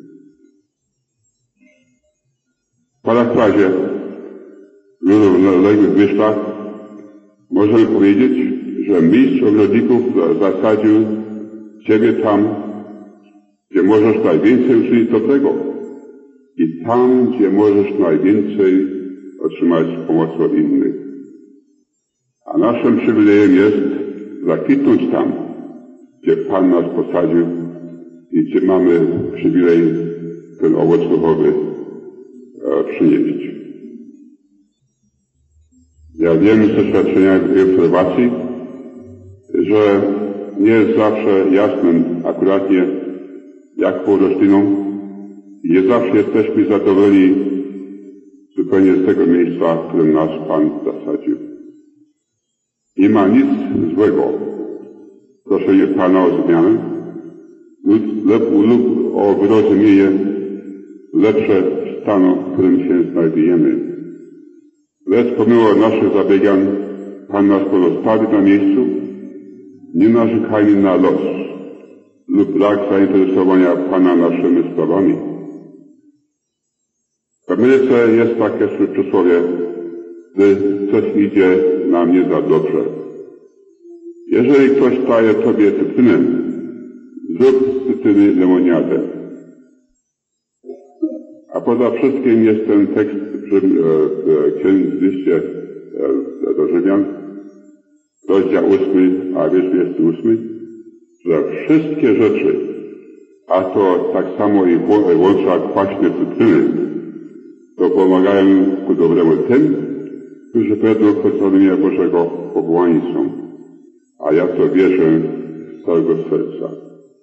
W parafrazie w równoległych myślach możemy powiedzieć, że mistrz ogrodników zasadził Ciebie tam, gdzie możesz najwięcej uczynić dobrego i tam, gdzie możesz najwięcej otrzymać pomoc od innych. A naszym przywilejem jest zakwitnąć tam, gdzie Pan nas posadził i gdzie mamy przywilej ten owoc duchowy przynieść. Ja wiem z doświadczenia i obserwacji, że nie jest zawsze jasnym akuratnie, jaką rośliną, i nie zawsze jesteśmy zadowoleni zupełnie z tego miejsca, w którym nas Pan zasadził. Nie ma nic złego w proszeniu Pana o zmianę lub o wyrozumienie lepsze stanu, w którym się znajdujemy. Lecz pomimo naszych zabiegań Pan nas pozostawi na miejscu. Nie narzekajmy na los lub brak zainteresowania Pana naszymi sprawami. W Ameryce jest takie przysłowie, gdy coś idzie nam nie za dobrze. Jeżeli ktoś daje Tobie cytrynę, zrób z cytryny lemoniadę. A poza wszystkim jest ten tekst w liście do Rzymian, rozdział 8, a wiersz 28, że wszystkie rzeczy, a to tak samo i łącza kwaśne cytryny, to pomagają ku dobremu tym, którzy według postanowienia Bożego powołani są. A ja to wierzę z całego serca.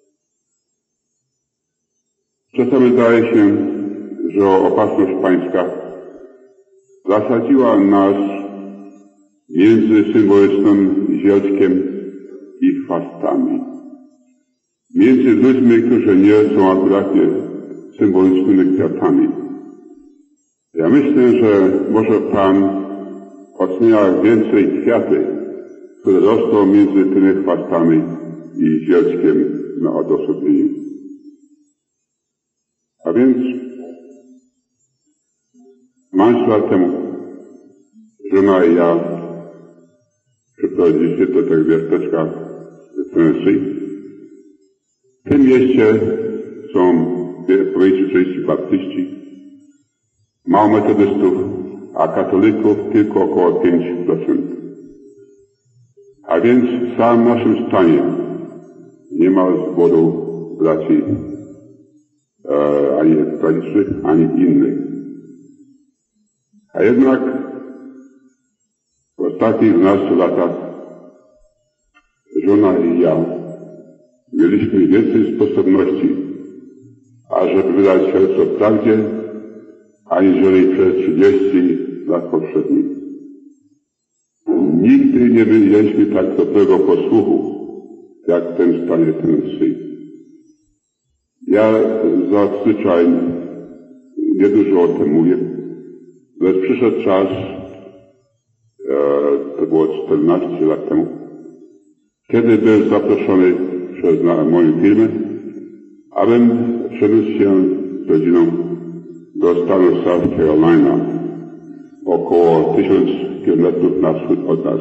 Czasami zdaje się, że opatrzność Pańska zasadziła nas między symbolicznym zielczkiem i chwastami. Między ludźmi, którzy nie są akuratnie symbolicznymi kwiatami. Ja myślę, że może Pan ocenia więcej kwiaty, które rosną między tymi chwastami i zielczkiem na odosobnieniu. A więc 12 lat temu żona i ja przyprowadziliśmy do tego miasteczka w Tennessee. W tym mieście są po większej części baptyści, mało metodystów, a katolików tylko około 5%. A więc w całym naszym stanie nie ma zboru braci ani ewangelicznych, ani innych. A jednak w ostatnich 12 latach żona i ja mieliśmy więcej sposobności, ażeby wydać serce w prawdzie, aniżeli przez 30 lat poprzednich. Nigdy nie mieliśmy tak dobrego posłuchu, jak w tym stanie Tennessee. Ja zazwyczaj niedużo o tym mówię, lecz przyszedł czas, to było 14 lat temu, kiedy byłem zaproszony przez moją firmę, abym przeniósł się z rodziną do stanu South Carolina, około 1000 kilometrów na wschód od nas.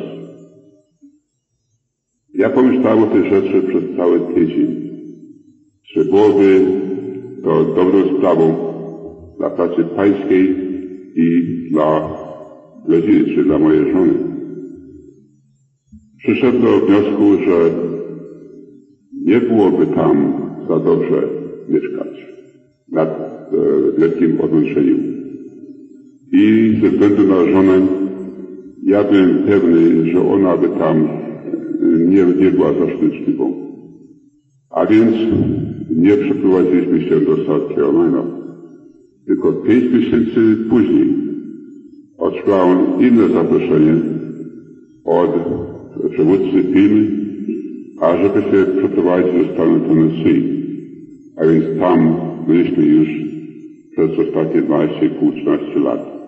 Ja pomyślałem o tej rzeczy przez cały tydzień. Czy byłoby to dobrą sprawą dla pracy pańskiej i dla rodziny, czy dla mojej żony. Przyszedłem do wniosku, że nie byłoby tam za dobrze mieszkać nad wielkim odłączeniem. I ze względu na żonę, ja byłem pewny, że ona by tam nie była za szczęśliwą. A więc nie przeprowadziliśmy się do South Carolina. Tylko 5 miesięcy później otrzymałem inne zaproszenie od przywódcy firmy, ażeby się przeprowadzić do stanu Tennessee. A więc tam byliśmy już przez ostatnie 12,5-13 lat.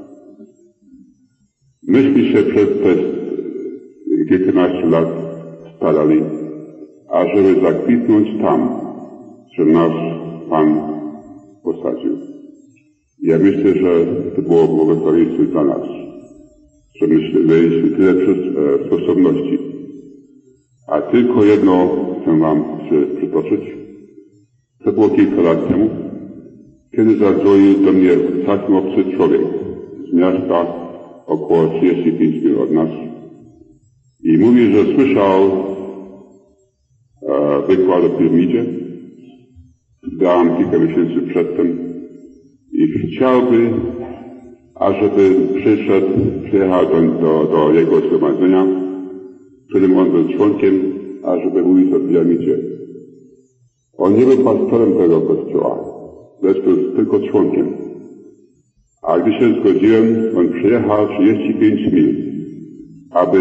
Myśmy się przez te kilkanaście lat starali, ażeby zakwitnąć tam, że nas Pan posadził. Ja myślę, że to było błogosławieństwo dla nas, że mieliśmy tyle sposobności. A tylko jedno chcę Wam przytoczyć. To było kilka lat temu, kiedy zadzwonił do mnie całkiem obcy człowiek z miasta około 35 mil od nas i mówi, że słyszał wykład o piramidzie. Dałem kilka miesięcy przedtem i chciałby, ażeby przyjechał do jego zgromadzenia, którym on był członkiem, ażeby mówić o piramidzie. On nie był pastorem tego kościoła, lecz był tylko członkiem. A gdy się zgodziłem, on przyjechał 35 mil, aby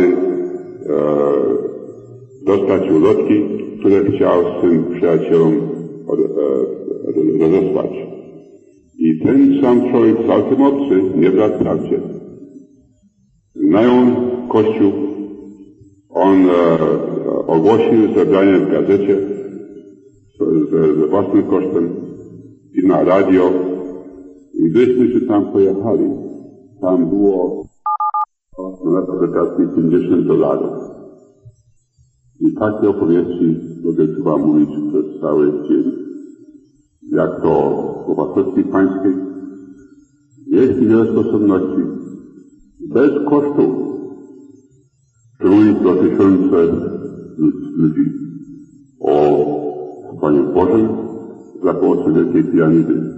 dostać ulotki, które chciał swym przyjaciołom rozesłać. I ten sam człowiek całkiem obcy, nie brat prawdzie. Znają Kościół, on ogłosił zebranie w gazecie ze własnym kosztem i na radio. I gdyśmy się tam pojechali, tam było na reprezentacji $50. I takie opowieści mogę chyba mówić przez cały dzień. Jak to w Własności Pańskiej jest wiele sposobności bez kosztu przemówić do tysiące ludzi o Panie Bożym za pomocą wielkiej piramidy.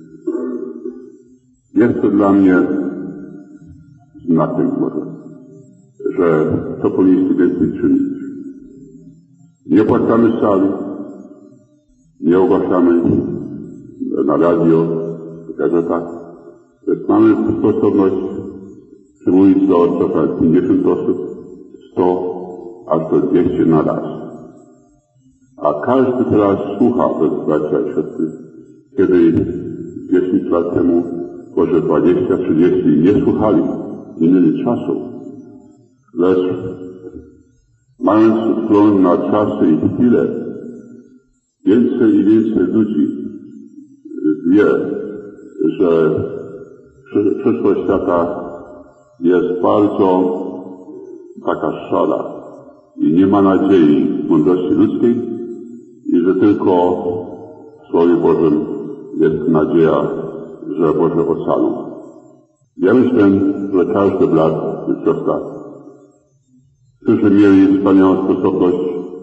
Jest to dla mnie znakiem może, że to powinniśmy więcej czynić. Nie opłacamy sali, nie ogłaszamy na radio, w gazetach, lecz mamy sposobność przemówić do czasem 50 osób, 100, aż do 200 na raz. A każdy teraz słucha, bracia i siostry, kiedy 10 lat temu, może 20, 30 nie słuchali, nie mieli czasu. Lecz mając wgląd na czasy i chwile, więcej i więcej ludzi wie, że przyszłość świata jest bardzo taka szara i nie ma nadziei w mądrości ludzkiej i że tylko w Słowie Bożym jest nadzieja, że Boże ocalą. Ja myślę, że każdy brat i siostra, którzy mieli wspaniałą sposobność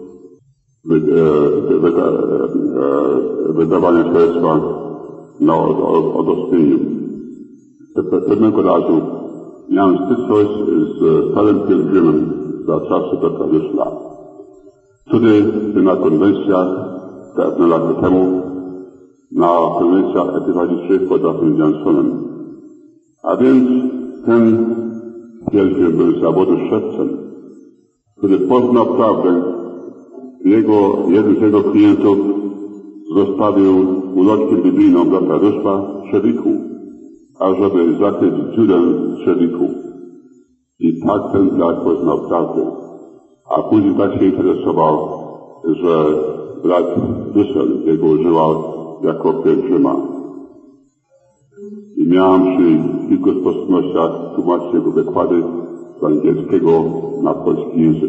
wydawania świadectwa na odosobnieniu. Pewnego razu miałem styczność z starym pielgrzymem za czasy doktora Ryszla, który na konwencjach pewne lata temu, na konwencjach epizodycznych pod bratem Johnsonem. A więc ten pielgrzym był z zawodu szewcem, który poznał prawdę. Jeden z jego klientów zostawił ulożkę biblijną brata Ryszla w trzewiku, ażeby zakryć dziurę w trzewiku. I tak ten brat poznał prawdę. A później tak się interesował, że brat Ryszl jego używał jako pielgrzyma. I miałem przy kilku sposobnościach tłumaczyć jego wykłady z angielskiego na polski język.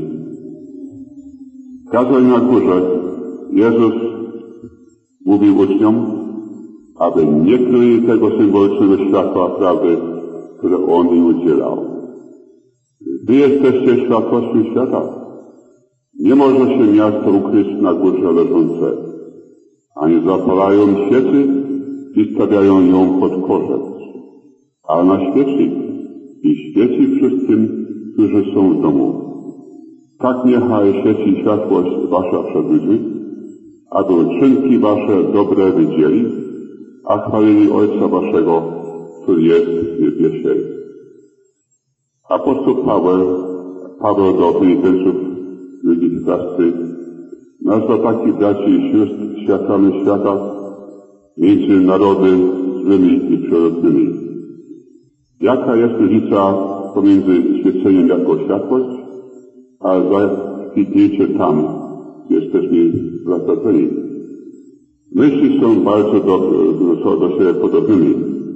W kazań na górze Jezus mówił uczniom, aby nie kryli tego symbolicznego światła prawdy, które On im udzielał. Wy jesteście światłością świata. Nie może się miasto ukryć na górze leżące, ani zapalają świecy i stawiają ją pod korzec, ale na świecznik i świeci wszystkim, którzy są w domu. Tak niechaj świeci światłość wasza przed ludźmi, aby uczynki wasze dobre widzieli, a chwalili Ojca waszego, który jest w niebiesie. Apostoł Paweł do Filipeńców, 2:15, nazwał takich braci i sióstr światłami świata między narody złymi i przyrodnymi. Jaka jest różnica pomiędzy świeceniem jako światłość, a zakwitnięcie tam, gdzie jesteśmy zasadzeni? Myśli są bardzo do siebie podobnymi.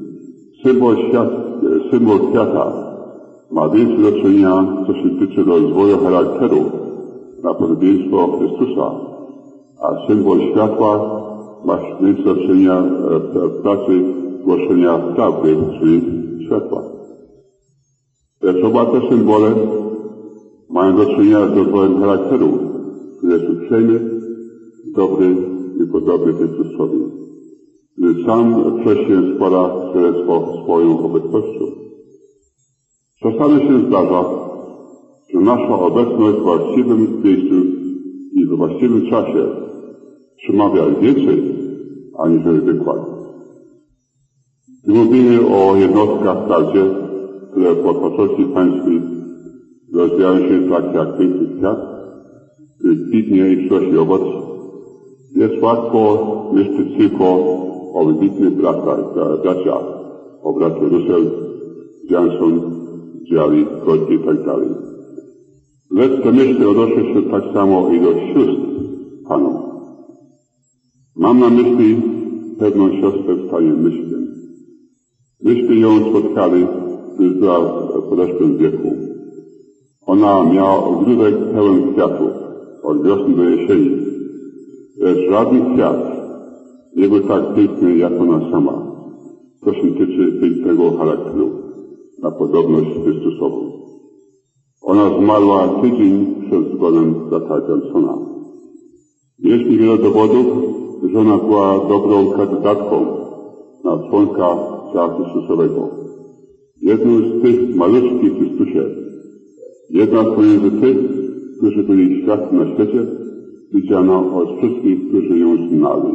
Symbol kwiata ma więcej do czynienia, co się tyczy rozwoju charakteru na podobieństwo Chrystusa, a symbol światła ma więcej do czynienia w pracy głoszenia prawdy, czyli światła. Lecz oba te symbole mają do czynienia z rozwojem charakteru, który jest uprzejmy, dobry i podobny Chrystusowi, który sam wcześniej składa świadectwo swoją obecnością. Czasami się zdarza, że nasza obecność w właściwym miejscu i we właściwym czasie przemawia więcej, aniżeli wykład. Gdy mówimy o jednostkach w prawdzie, które po Własności Pańskiej rozwijają się tak jak piękny kwiat, który kwitnie i przynosi owoc, jest łatwo myśleć tylko o wybitnych braciach, o bracie Russell, Johnson, Jerry, Gorki i tak dalej. Lecz te myśli odnoszą się tak samo i do sióstr Panów. Mam na myśli pewną siostrę w stanie myślnym. Myśmy ją spotkali, gdy była w podeszłym wieku. Ona miała ogródek pełen kwiatów, od wiosny do jesieni. Lecz żaden kwiat nie był tak piękny jak ona sama, co się tyczy pięknego charakteru, na podobność Chrystusową. Ona zmarła tydzień przed zgonem brata Johnsona. Jest mi wiele dowodów, że ona była dobrą kandydatką na członka ciała Chrystusowego. Jedną z tych maluczkich Chrystusie, jedna pomiędzy tych, którzy byli światłem na świecie, widziano od wszystkich, którzy ją znali.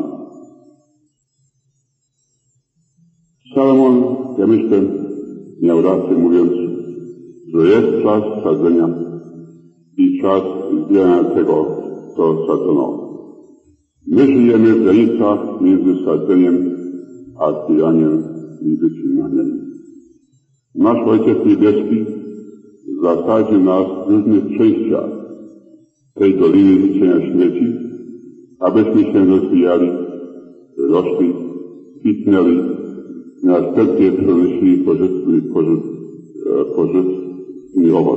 Salomon, ja myślę, miał rację mówiąc, że jest czas sadzenia i czas zbierania tego, co sadzono. My żyjemy w granicach między sadzeniem a zbieraniem i wycinaniem. Nasz Ojciec Niebieski zasadził nas w różnych częściach tej doliny cienia śmierci, abyśmy się rozwijali, rośli, kwitnęli, następnie przynosili pożytny owoc.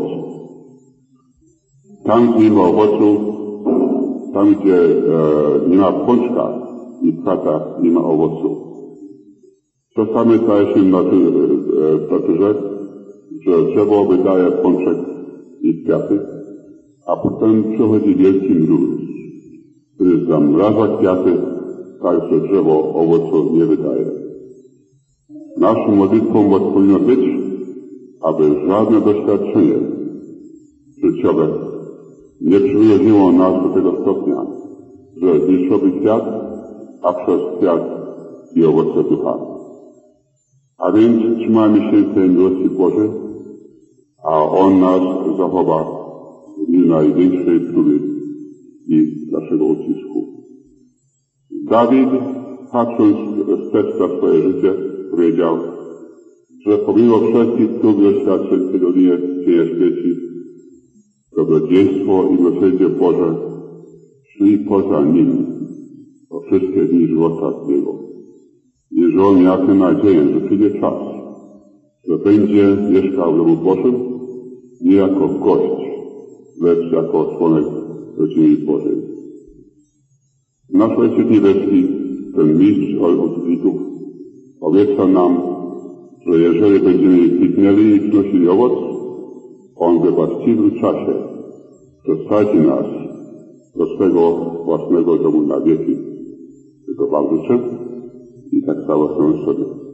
Tam, gdzie nie ma owocu, tam, gdzie nie ma pączka i kwiata, nie ma owocu. Czasami staje się w naturze, że drzewo wydaje pączek i kwiaty, a potem przychodzi wielki mróz, który zamraża kwiaty, tak że drzewo owocu nie wydaje. Naszą modlitwą powinno być, aby żadne doświadczenie życiowe nie przyprowadziło nas do tego stopnia, że zniszczyłoby kwiat, a przez kwiat i owoce ducha. A więc trzymajmy się tej miłości Bożej, a On nas zachowa w dniu największej próby i naszego ucisku. Dawid, patrząc wstecz na swoje życie, powiedział, że pomimo wszystkich prób i doświadczeń w tej dolinie cienia śmierci, dobrodziejstwo i miłosierdzie Boże szli poza nim o wszystkie dni żywota Jego. I że on miał tę nadzieję, że przyjdzie czas, że będzie mieszkał w domu Bożym nie jako gość, lecz jako członek rodziny Bożej. Nasz Ojciec Niebieski, ten mistrz odwitów, obiecał nam, że jeżeli będziemy kwitnęli i przynosili owoc, On we właściwym czasie prowadzi nas do swego własnego domu na wieki. Tego Wam życzę i tak samo sobie.